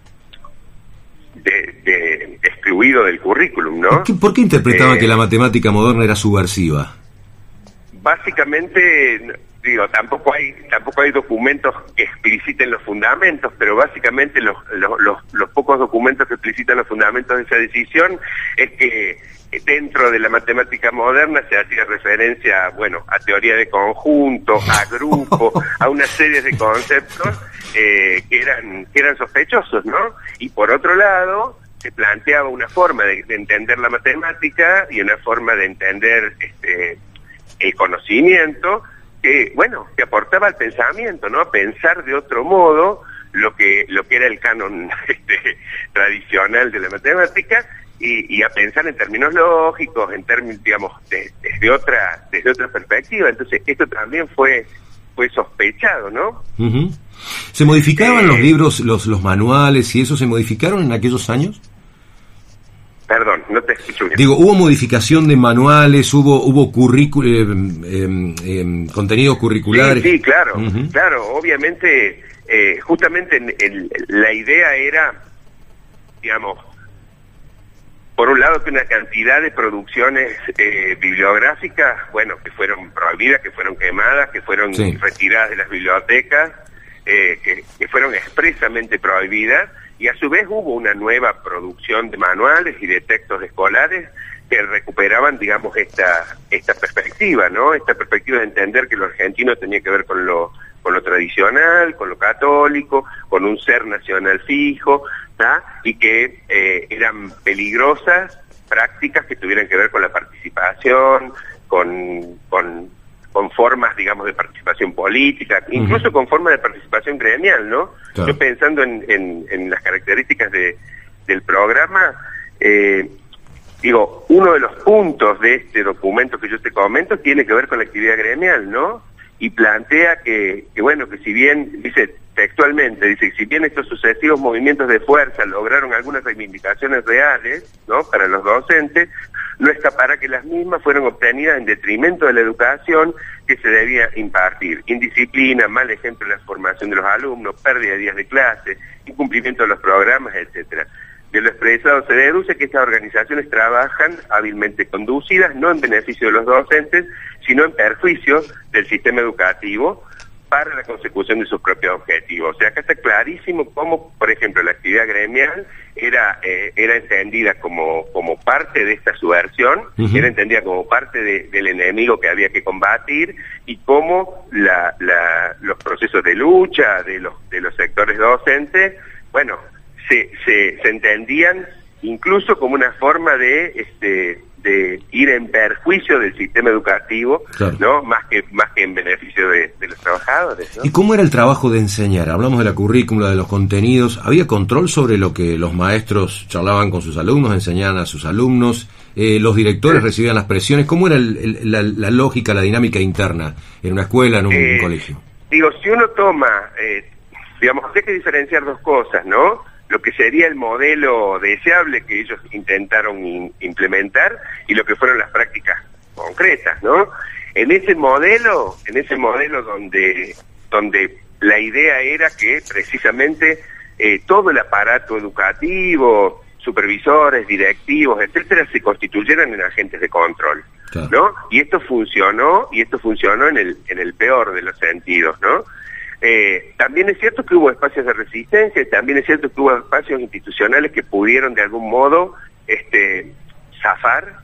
De, de excluido del currículum, ¿no? ¿Por qué, por qué interpretaban eh, que la matemática moderna era subversiva? Básicamente, digo, tampoco hay tampoco hay documentos que expliciten los fundamentos, pero básicamente los, los, los, los pocos documentos que explicitan los fundamentos de esa decisión es que dentro de la matemática moderna se hacía referencia, bueno, a teoría de conjunto, a grupo, a una serie de conceptos eh, que eran que eran sospechosos, ¿no? Y por otro lado, se planteaba una forma de, de entender la matemática y una forma de entender este el conocimiento que, bueno, que aportaba al pensamiento, ¿no? A pensar de otro modo lo que lo que era el canon este, tradicional de la matemática. Y, y a pensar en términos lógicos, en términos, digamos, de, desde otra desde otra perspectiva. Entonces, esto también fue fue sospechado, ¿no? Uh-huh. ¿Se modificaban eh, los libros, los los manuales y eso se modificaron en aquellos años? Perdón, no te escucho bien. Digo, ¿hubo modificación de manuales, hubo hubo currículo, eh, eh, eh, contenidos curriculares? Sí, sí, claro, uh-huh. claro, obviamente, eh, justamente el, el, la idea era, digamos, por un lado, que una cantidad de producciones eh, bibliográficas, bueno, que fueron prohibidas, que fueron quemadas, que fueron sí. retiradas de las bibliotecas, eh, que, que fueron expresamente prohibidas, y a su vez hubo una nueva producción de manuales y de textos escolares que recuperaban, digamos, esta esta perspectiva, ¿no? Esta perspectiva de entender que lo argentino tenía que ver con lo con lo tradicional, con lo católico, con un ser nacional fijo, ¿tá? Y que eh, eran peligrosas prácticas que tuvieran que ver con la participación, con, con, con formas, digamos, de participación política, uh-huh. incluso con formas de participación gremial, ¿no? Claro. Yo pensando en, en, en las características de, del programa, eh, digo, uno de los puntos de este documento que yo te comento tiene que ver con la actividad gremial, ¿no? Y plantea que, que bueno, que si bien, dice, textualmente, dice, si bien estos sucesivos movimientos de fuerza lograron algunas reivindicaciones reales, ¿no?, para los docentes, no escapará que las mismas fueron obtenidas en detrimento de la educación que se debía impartir. Indisciplina, mal ejemplo en la formación de los alumnos, pérdida de días de clase, incumplimiento de los programas, etcétera. De lo expresado se deduce que estas organizaciones trabajan hábilmente conducidas, no en beneficio de los docentes, sino en perjuicio del sistema educativo para la consecución de sus propios objetivos. O sea, acá está clarísimo cómo, por ejemplo, la actividad gremial era eh, era entendida como, como parte de esta subversión, uh-huh. era entendida como parte de, del enemigo que había que combatir, y cómo la, la, los procesos de lucha de los, de los sectores docentes, bueno, se, se, se entendían incluso como una forma de este de ir en perjuicio del sistema educativo, claro. ¿no? Más que más que en beneficio de, de los trabajadores, ¿no? ¿Y cómo era el trabajo de enseñar? Hablamos de la currícula, de los contenidos. ¿Había control sobre lo que los maestros charlaban con sus alumnos, enseñaban a sus alumnos? Eh, ¿Los directores sí. recibían las presiones? ¿Cómo era el, el, la, la lógica, la dinámica interna en una escuela, en un, eh, un colegio? Digo, si uno toma, eh, digamos, hay que diferenciar dos cosas, ¿no? Lo que sería el modelo deseable que ellos intentaron in, implementar y lo que fueron las prácticas concretas, ¿no? En ese modelo, en ese modelo donde, donde la idea era que precisamente eh, todo el aparato educativo, supervisores, directivos, etcétera, se constituyeran en agentes de control, claro. ¿no? Y esto funcionó, y esto funcionó en el, en el peor de los sentidos, ¿no? Eh, también es cierto que hubo espacios de resistencia, también es cierto que hubo espacios institucionales que pudieron de algún modo este, zafar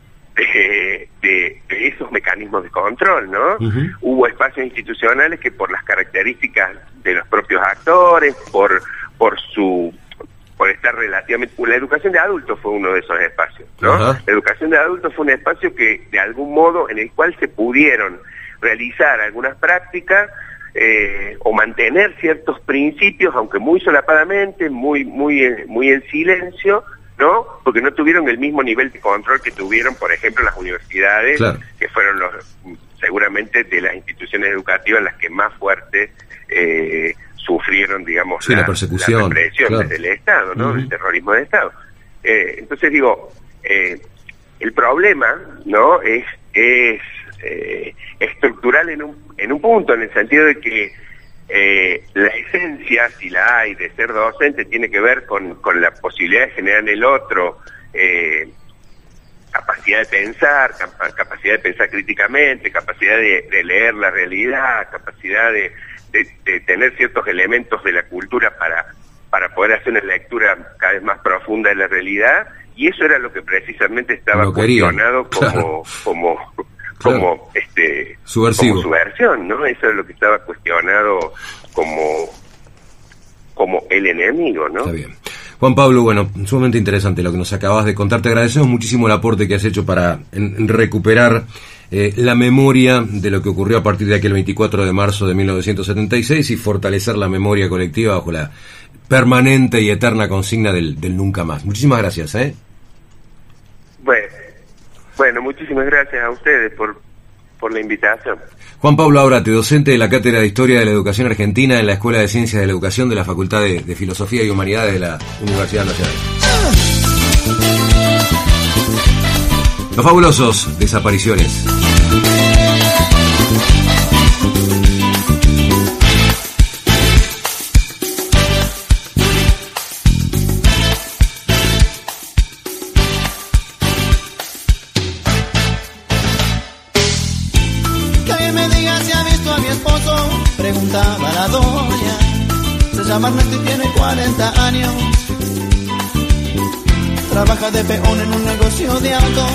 de, de, de esos mecanismos de control, ¿no? Uh-huh. Hubo espacios institucionales que por las características de los propios actores, por, por su por estar relativamente... La educación de adultos fue uno de esos espacios, ¿no? Uh-huh. La educación de adultos fue un espacio que de algún modo en el cual se pudieron realizar algunas prácticas Eh, o mantener ciertos principios, aunque muy solapadamente, muy muy muy en silencio, ¿no? Porque no tuvieron el mismo nivel de control que tuvieron, por ejemplo, las universidades, claro. que fueron los seguramente de las instituciones educativas las que más fuerte eh, sufrieron, digamos, sí, la, la persecución, la represión claro. del Estado, ¿no? Uh-huh. Del terrorismo de Estado. Eh, entonces digo, eh, el problema, ¿no? Es es eh, estructural en un en un punto, en el sentido de que eh, la esencia, si la hay, de ser docente tiene que ver con, con la posibilidad de generar en el otro eh, capacidad de pensar, cap- capacidad de pensar críticamente, capacidad de, de leer la realidad, capacidad de, de, de tener ciertos elementos de la cultura para, para poder hacer una lectura cada vez más profunda de la realidad, y eso era lo que precisamente estaba no cuestionado como... Claro. como como claro. este subversivo. Como subversión, ¿no? Eso es lo que estaba cuestionado como como el enemigo, ¿no? Está bien. Juan Pablo, bueno, sumamente interesante lo que nos acabas de contar. Te agradecemos muchísimo el aporte que has hecho para en, en recuperar eh, la memoria de lo que ocurrió a partir de aquel veinticuatro de marzo de mil novecientos setenta y seis y fortalecer la memoria colectiva bajo la permanente y eterna consigna del, del nunca más. Muchísimas gracias, ¿eh? Bueno. Bueno, muchísimas gracias a ustedes por, por la invitación. Juan Pablo Abrate, docente de la Cátedra de Historia de la Educación Argentina en la Escuela de Ciencias de la Educación de la Facultad de, de Filosofía y Humanidades de la Universidad Nacional. Los fabulosos Desapariciones. Preguntaba la doña, se llama Ernesto y tiene cuarenta años. Trabaja de peón en un negocio de autos.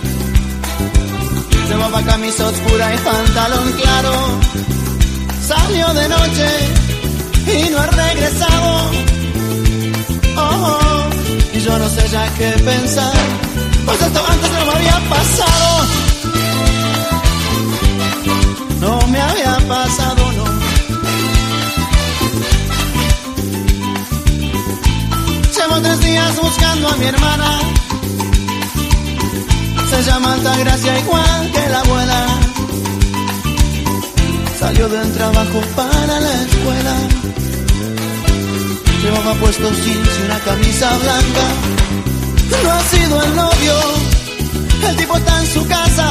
Llevaba camisa oscura y pantalón claro. Salió de noche y no ha regresado. Oh, oh, y yo no sé ya qué pensar, pues esto antes no me había pasado. No me había pasado, no. Llevo tres días buscando a mi hermana. Se llama Altagracia igual que la abuela. Salió del trabajo para la escuela. llevaba puesto jeans y una camisa blanca. No ha sido el novio, el tipo está en su casa.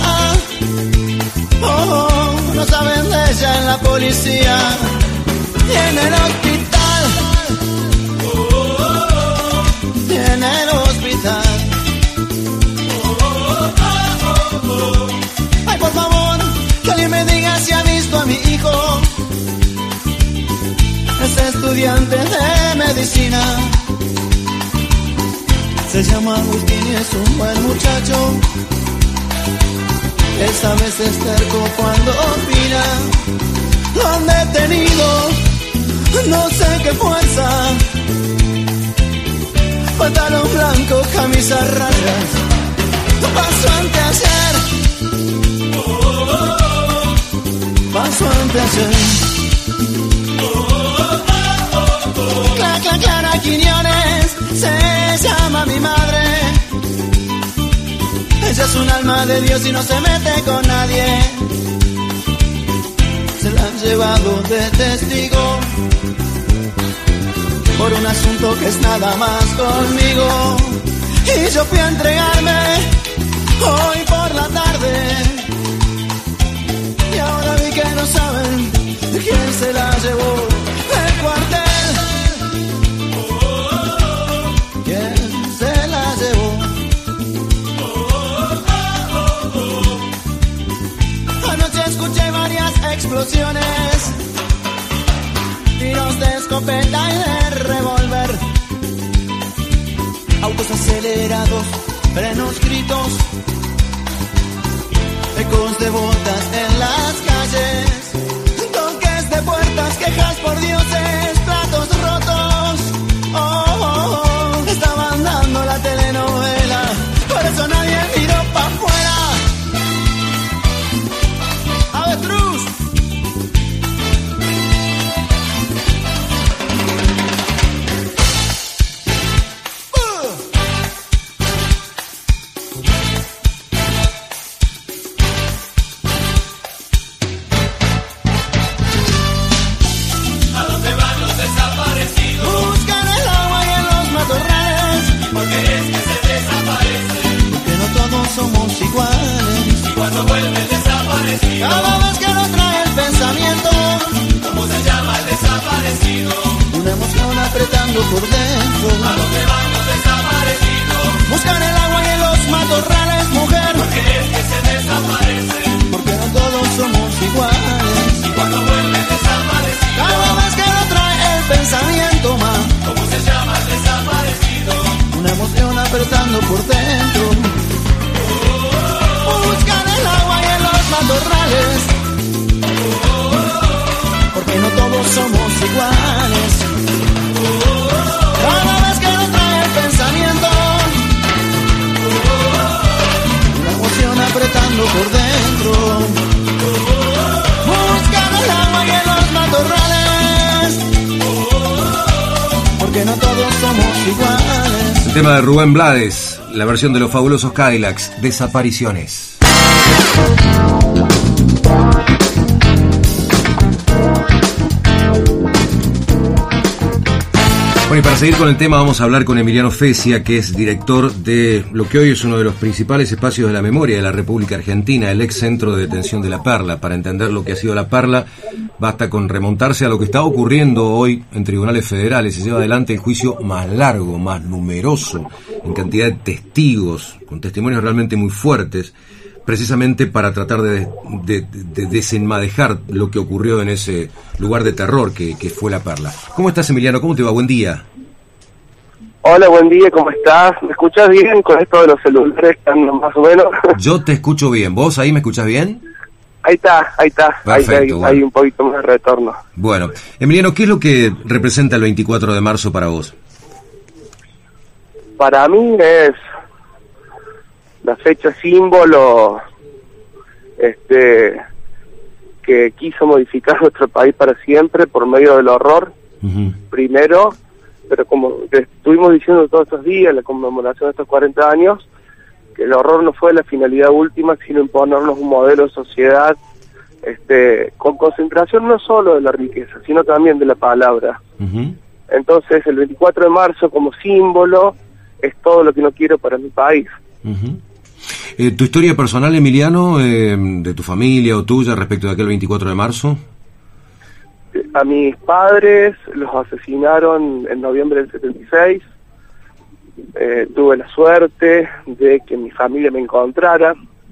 Oh, no saben de ella en la policía y en el hospital. Y en el hospital. Ay, por favor, que alguien me diga si ha visto a mi hijo. Es estudiante de medicina. Se llama Agustín y es un buen muchacho. Es a veces terco cuando opina. Lo han detenido, no sé qué fuerza. Pantalón blanco, camisa rayas. Pasó anteayer. Pasó anteayer. Cla, cla, Clara Quiñones se llama mi madre. Ella es un alma de Dios y no se mete con nadie. Se la han llevado de testigo por un asunto que es nada más conmigo. Y yo fui a entregarme hoy por la tarde. Y ahora vi que no saben quién se la llevó del cuartel. ¿Quién se la llevó? Anoche escuché varias explosiones, tiros de escopeta y de revólver, autos acelerados, frenos, gritos, ecos de botas en las calles, toques de puertas, quejas por dioses, platos rotos. Oh, oh, oh, estaban dando la telenovela, por eso nadie miró pa' afuera. ¡Avestruz! Somos iguales y cuando vuelve el desaparecido, cada vez que nos trae el pensamiento, ¿cómo se llama el desaparecido? Una emoción apretando por dentro. ¿A dónde van los desaparecidos? Buscan el agua y en los matorrales, mujer. Porque es que se desaparecen, porque no todos somos iguales y cuando vuelve el desaparecido, cada vez que nos trae el pensamiento, ma, ¿cómo se llama el desaparecido? Una emoción apretando por dentro. Buscan el agua y en los matorrales, porque no todos somos iguales. Cada vez que nos trae el pensamiento, una emoción apretando por dentro. Buscan el agua y en los matorrales, porque no todos somos iguales. El tema de Rubén Blades, la versión de Los Fabulosos Cadillacs, Desapariciones. Bueno, y para seguir con el tema vamos a hablar con Emiliano Fesia, que es director de lo que hoy es uno de los principales espacios de la memoria de la República Argentina, el ex centro de detención de La Perla. Para entender lo que ha sido La Perla, basta con remontarse a lo que está ocurriendo hoy en tribunales federales. Se lleva adelante el juicio más largo, más numeroso, en cantidad de testigos, con testimonios realmente muy fuertes, precisamente para tratar de, de, de desenmadejar lo que ocurrió en ese lugar de terror que, que fue La Perla. ¿Cómo estás, Emiliano? ¿Cómo te va? Buen día. Hola, buen día, ¿cómo estás? ¿Me escuchás bien con esto de los celulares tan más o menos? Yo te escucho bien. ¿Vos ahí me escuchás bien? Ahí está, ahí está. Perfecto, ahí, hay, bueno. hay un poquito más de retorno. Bueno, Emiliano, ¿qué es lo que representa el veinticuatro de marzo para vos? Para mí es la fecha símbolo este que quiso modificar nuestro país para siempre por medio del horror, uh-huh. Primero, pero como estuvimos diciendo todos estos días, la conmemoración de estos cuarenta años, que el horror no fue la finalidad última, sino imponernos un modelo de sociedad este con concentración no solo de la riqueza, sino también de la palabra. Uh-huh. Entonces el veinticuatro de marzo como símbolo es todo lo que no quiero para mi país. Uh-huh. Eh, ¿Tu historia personal, Emiliano, eh, de tu familia o tuya respecto de aquel veinticuatro de marzo? A mis padres los asesinaron en noviembre del setenta y seis. Eh, tuve la suerte de que mi familia me encontrara,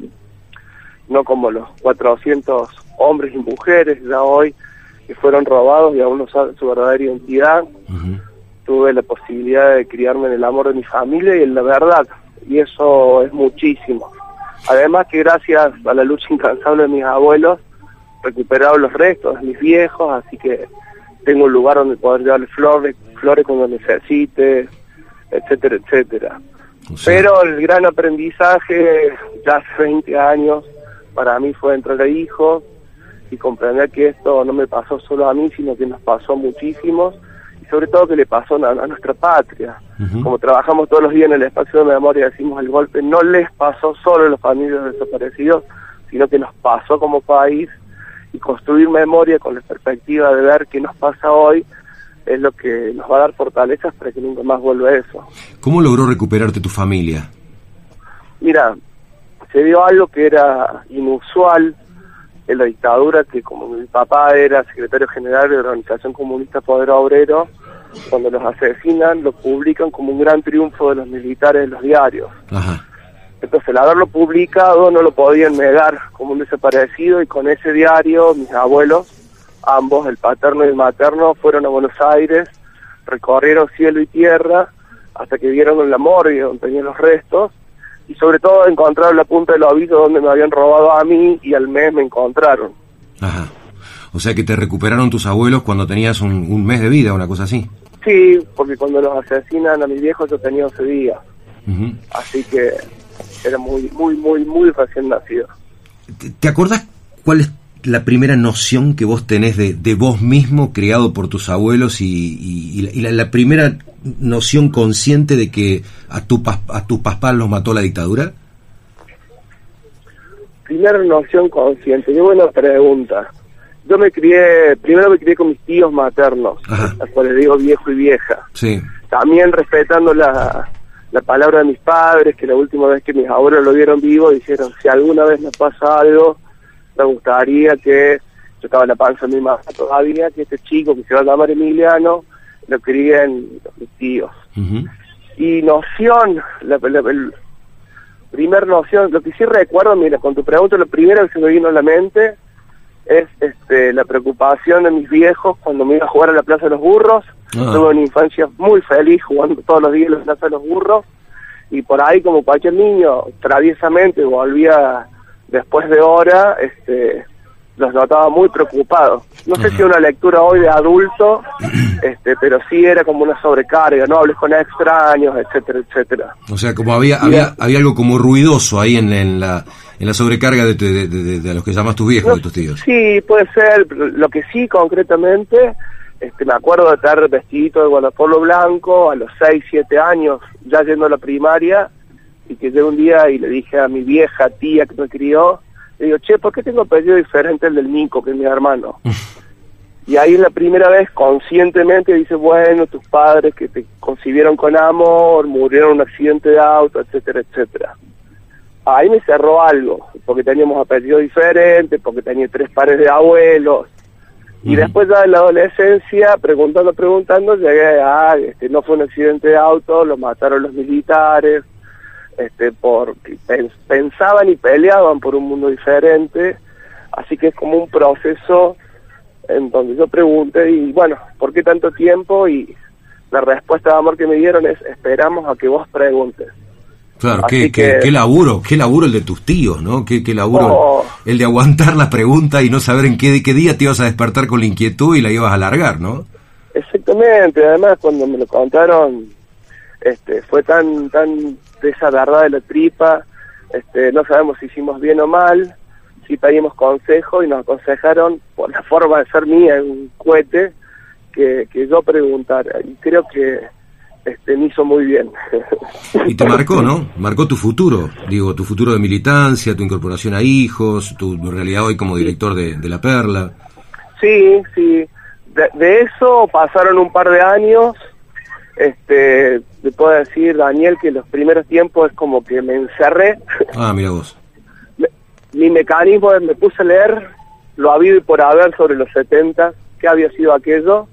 no como los cuatrocientos hombres y mujeres ya hoy que fueron robados y aún no saben su verdadera identidad. Uh-huh. Tuve la posibilidad de criarme en el amor de mi familia y en la verdad, y eso es muchísimo. Además que gracias a la lucha incansable de mis abuelos, recuperaron los restos de mis viejos, así que tengo un lugar donde poder llevarle flores, flores cuando necesite, etcétera, etcétera. O sea, pero el gran aprendizaje, ya hace veinte años, para mí fue entrar a hijos y comprender que esto no me pasó solo a mí, sino que nos pasó a muchísimos, y sobre todo que le pasó a, a nuestra patria. Uh-huh. Como trabajamos todos los días en el espacio de memoria, decimos el golpe no les pasó solo a los familiares desaparecidos, sino que nos pasó como país, y construir memoria con la perspectiva de ver qué nos pasa hoy es lo que nos va a dar fortalezas para que nunca más vuelva eso. ¿Cómo logró recuperarte tu familia? Mira, se dio algo que era inusual en la dictadura, que como mi papá era secretario general de la Organización Comunista Poder Obrero, cuando los asesinan lo publican como un gran triunfo de los militares en los diarios. Ajá. Entonces, al haberlo publicado, no lo podían negar como un desaparecido, y con ese diario, mis abuelos, ambos, el paterno y el materno, fueron a Buenos Aires, recorrieron cielo y tierra, hasta que vieron en la morgue donde tenían los restos, y sobre todo encontraron la punta del ovillo donde me habían robado a mí, y al mes me encontraron. Ajá. O sea que te recuperaron tus abuelos cuando tenías un, un mes de vida, una cosa así. Sí, porque cuando los asesinan a mis viejos yo tenía once días. Uh-huh. Así que era muy, muy, muy, muy recién nacido. ¿Te, te acordás cuál es la primera noción que vos tenés de, de vos mismo, criado por tus abuelos, y, y, y, la, y la, la primera noción consciente de que a, tu, a tus papás los mató la dictadura? Primera noción consciente, qué buena pregunta. Yo me crié, primero me crié con mis tíos maternos, a los cuales digo viejo y vieja. Sí. También respetando la, la palabra de mis padres, que la última vez que mis abuelos lo vieron vivo, dijeron, si alguna vez me pasa algo, me gustaría que, yo estaba en la panza de mi mamá todavía, que este chico que se va a llamar Emiliano, lo críen mis tíos. Uh-huh. Y noción, la, la, la primer noción, lo que sí recuerdo, mira, con tu pregunta, lo primero que se me vino a la mente es este la preocupación de mis viejos cuando me iba a jugar a la Plaza de los Burros. Ah. Tuve una infancia muy feliz jugando todos los días en la Plaza de los Burros, y por ahí, como cualquier niño, traviesamente volvía después de hora, este los notaba muy preocupados. No sé Ajá. si una lectura hoy de adulto, este pero sí era como una sobrecarga, no hables con extraños, etcétera, etcétera. O sea, como había había, había algo como ruidoso ahí en, en la en la sobrecarga de, de, de, de, de los que llamas tus viejos, no, de tus tíos. Sí, puede ser. Lo que sí, concretamente, este me acuerdo de estar vestidito de guardapolvo blanco a los seis, siete años, ya yendo a la primaria, y que llegué un día y le dije a mi vieja tía que me crió, le digo, che, ¿por qué tengo apellido diferente al del Nico, que es mi hermano? Y ahí es la primera vez, conscientemente, dice, bueno, tus padres que te concibieron con amor, murieron en un accidente de auto, etcétera, etcétera. Ahí me cerró algo, porque teníamos apellidos diferentes, porque tenía tres pares de abuelos. Y uh-huh. después ya en la adolescencia, preguntando, preguntando, llegué a, este, no fue un accidente de auto, lo mataron los militares, este porque pensaban y peleaban por un mundo diferente, así que es como un proceso en donde yo pregunté, y bueno, ¿por qué tanto tiempo? Y la respuesta de amor que me dieron es, esperamos a que vos preguntes. Claro, qué, que, qué laburo, qué laburo el de tus tíos, ¿no? Qué, qué laburo oh, el, el de aguantar las preguntas y no saber en qué, qué día te ibas a despertar con la inquietud y la ibas a alargar, ¿no? Exactamente, además cuando me lo contaron, este fue tan tan de esa verdad de la tripa, este no sabemos si hicimos bien o mal, si pedimos consejo, y nos aconsejaron, por la forma de ser mía, en un cohete, que, que yo preguntara, y creo que este me hizo muy bien. Y te marcó, ¿no? Marcó tu futuro, digo, tu futuro de militancia, tu incorporación a hijos, tu realidad hoy como director de, de La Perla. Sí, sí, de, de eso pasaron un par de años. Este, te puedo decir, Daniel, que los primeros tiempos es como que me encerré. Ah, mira vos. Me, mi mecanismo es, me puse a leer lo habido y por haber sobre los setenta, qué había sido aquello.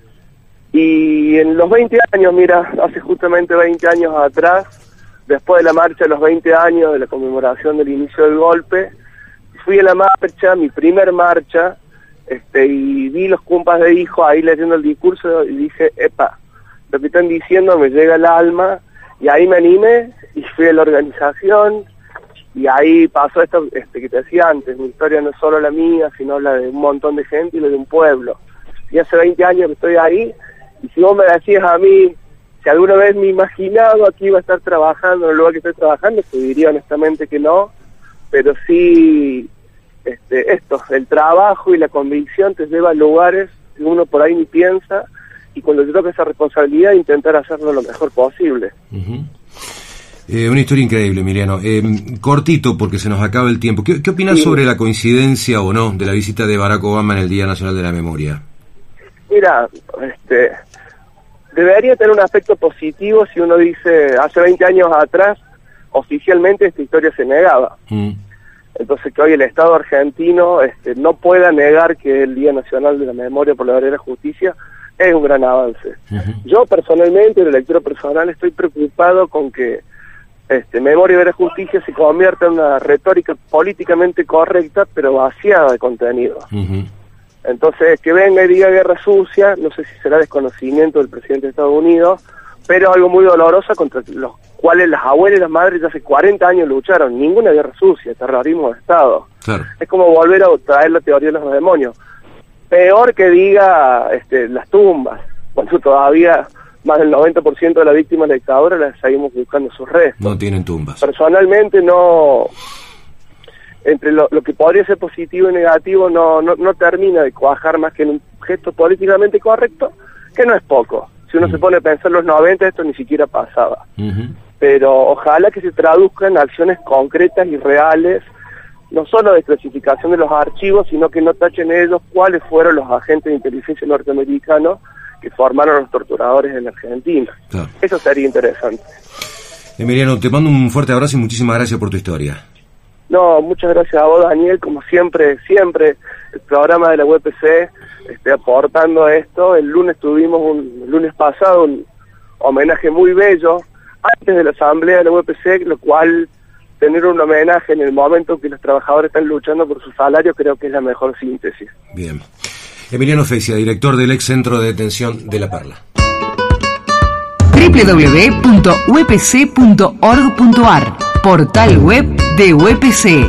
Y en los veinte años, mira, hace justamente veinte años atrás, después de la marcha de los veinte años de la conmemoración del inicio del golpe, fui a la marcha, mi primer marcha, este, y vi los compas de hijo ahí leyendo el discurso y dije, epa, lo que están diciendo me llega al alma, y ahí me animé y fui a la organización, y ahí pasó esto este, que te decía antes, mi historia no es solo la mía, sino la de un montón de gente y la de un pueblo. Y hace veinte años que estoy ahí, y si vos me decías a mí, si alguna vez me imaginaba que iba a estar trabajando en el lugar que estoy trabajando, te diría honestamente que no, pero sí, este, esto, el trabajo y la convicción te lleva a lugares que uno por ahí ni piensa, y cuando te toca esa responsabilidad, intentar hacerlo lo mejor posible. Uh-huh. Eh, una historia increíble, Emiliano. Eh, cortito, porque se nos acaba el tiempo. ¿Qué, qué opinas sí. sobre la coincidencia o no de la visita de Barack Obama en el Día Nacional de la Memoria? Mira, este, debería tener un aspecto positivo si uno dice, hace veinte años atrás, oficialmente esta historia se negaba. Mm. Entonces que hoy el Estado argentino este, no pueda negar que el Día Nacional de la Memoria por la Verdadera Justicia es un gran avance. Uh-huh. Yo personalmente, en la lectura personal, estoy preocupado con que este, Memoria y Verdadera Justicia se convierta en una retórica políticamente correcta, pero vaciada de contenido. Uh-huh. Entonces, que venga y diga guerra sucia, no sé si será desconocimiento del presidente de Estados Unidos, pero algo muy doloroso contra los cuales las abuelas y las madres ya hace cuarenta años lucharon. Ninguna guerra sucia, terrorismo de Estado. Claro. Es como volver a traer la teoría de los demonios. Peor que diga este, las tumbas, cuando todavía más del noventa por ciento de las víctimas de la dictadura las seguimos buscando sus restos. No tienen tumbas. Personalmente no, entre lo, lo que podría ser positivo y negativo no, no, no termina de cuajar más que en un gesto políticamente correcto, que no es poco. Si uno uh-huh. se pone a pensar en los noventa, esto ni siquiera pasaba. Uh-huh. Pero ojalá que se traduzca en acciones concretas y reales, no solo de clasificación de los archivos, sino que no tachen ellos cuáles fueron los agentes de inteligencia norteamericanos que formaron a los torturadores en Argentina. Claro. Eso sería interesante. Emiliano, te mando un fuerte abrazo y muchísimas gracias por tu historia. No, muchas gracias a vos, Daniel, como siempre, siempre el programa de la U E P C este, aportando a esto. El lunes tuvimos, un, el lunes pasado, un homenaje muy bello antes de la asamblea de la U E P C, lo cual tener un homenaje en el momento que los trabajadores están luchando por su salario creo que es la mejor síntesis. Bien. Emiliano Fecia, director del ex Centro de Detención de La Perla. doble u doble u doble u punto u e p c punto org punto a r, portal web de U E P C.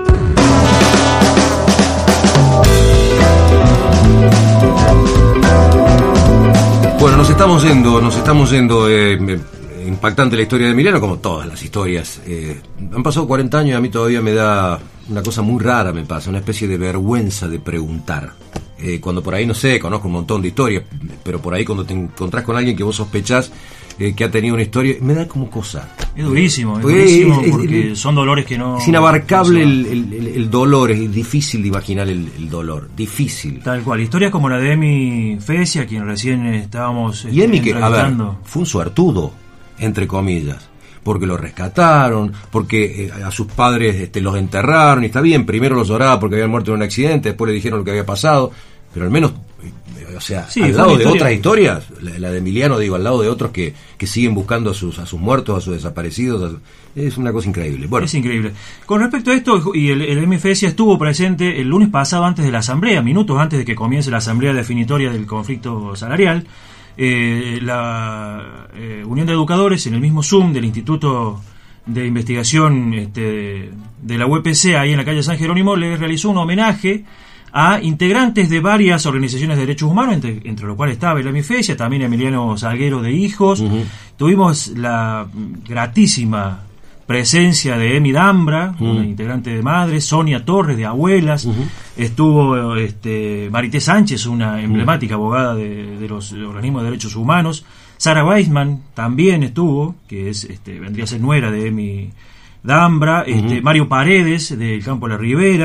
Bueno, nos estamos yendo, nos estamos yendo... Eh, impactante la historia de Emiliano, como todas las historias. Eh, han pasado cuarenta años y a mí todavía me da una cosa muy rara, me pasa, una especie de vergüenza de preguntar. Eh, cuando por ahí, no sé, conozco un montón de historias, pero por ahí cuando te encontrás con alguien que vos sospechás eh, que ha tenido una historia, me da como cosa. Es durísimo, es durísimo es, porque es, son dolores que no... Es inabarcable el, el, el dolor, es difícil de imaginar el, el dolor, difícil. Tal cual, historias como la de Emi Fecia, quien recién estábamos y Emi que, a ver, fue un suertudo, entre comillas, porque lo rescataron, porque eh, a sus padres este, los enterraron, y está bien, primero los lloraba porque habían muerto en un accidente, después le dijeron lo que había pasado, pero al menos, eh, o sea, sí, al lado de historia. Otras historias, la, la de Emiliano, digo, al lado de otros que, que siguen buscando a sus, a sus muertos, a sus desaparecidos, a su, es una cosa increíble. Bueno. Es increíble. Con respecto a esto, y el, el Emi Fecia estuvo presente el lunes pasado antes de la asamblea, minutos antes de que comience la asamblea definitoria del conflicto salarial. Eh, la eh, Unión de Educadores, en el mismo Zoom del Instituto de Investigación este, de la U E P C, ahí en la calle San Jerónimo, le realizó un homenaje a integrantes de varias organizaciones de derechos humanos, entre, entre los cuales estaba el Emi Fecia, también Emiliano Salguero de Hijos. Uh-huh. Tuvimos la gratísima presencia de Emi Dambra, uh-huh. una integrante de Madres, Sonia Torres de Abuelas, uh-huh. estuvo este, Marité Sánchez, una emblemática uh-huh. abogada de, de los organismos de derechos humanos, Sara Weisman también estuvo, que es este, vendría a ser nuera de Emi Dambra, uh-huh. este, Mario Paredes del Campo de la Ribera,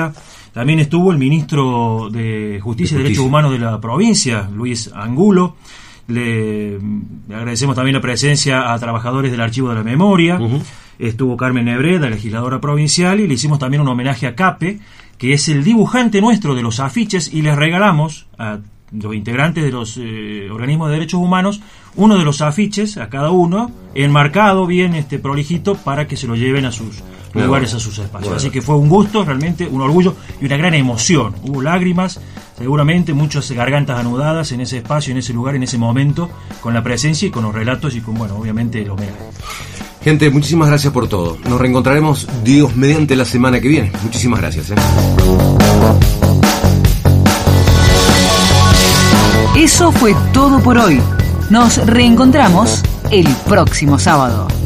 También estuvo el ministro de Justicia y de Derechos Humanos de la provincia, Luis Angulo. Le, le agradecemos también la presencia a trabajadores del Archivo de la Memoria. Uh-huh. Estuvo Carmen Nebreda, legisladora provincial, y le hicimos también un homenaje a Cape, que es el dibujante nuestro de los afiches, y les regalamos a los integrantes de los eh, organismos de derechos humanos uno de los afiches a cada uno, enmarcado bien, este prolijito, para que se lo lleven a sus Muy lugares, bueno. a sus espacios. Bueno. Así que fue un gusto, realmente un orgullo y una gran emoción. Hubo lágrimas, seguramente muchas gargantas anudadas en ese espacio, en ese lugar, en ese momento, con la presencia y con los relatos y con, bueno, obviamente el homenaje. Gente, muchísimas gracias por todo. Nos reencontraremos, Dios mediante, la semana que viene. Muchísimas gracias. ¿eh? Eso fue todo por hoy. Nos reencontramos el próximo sábado.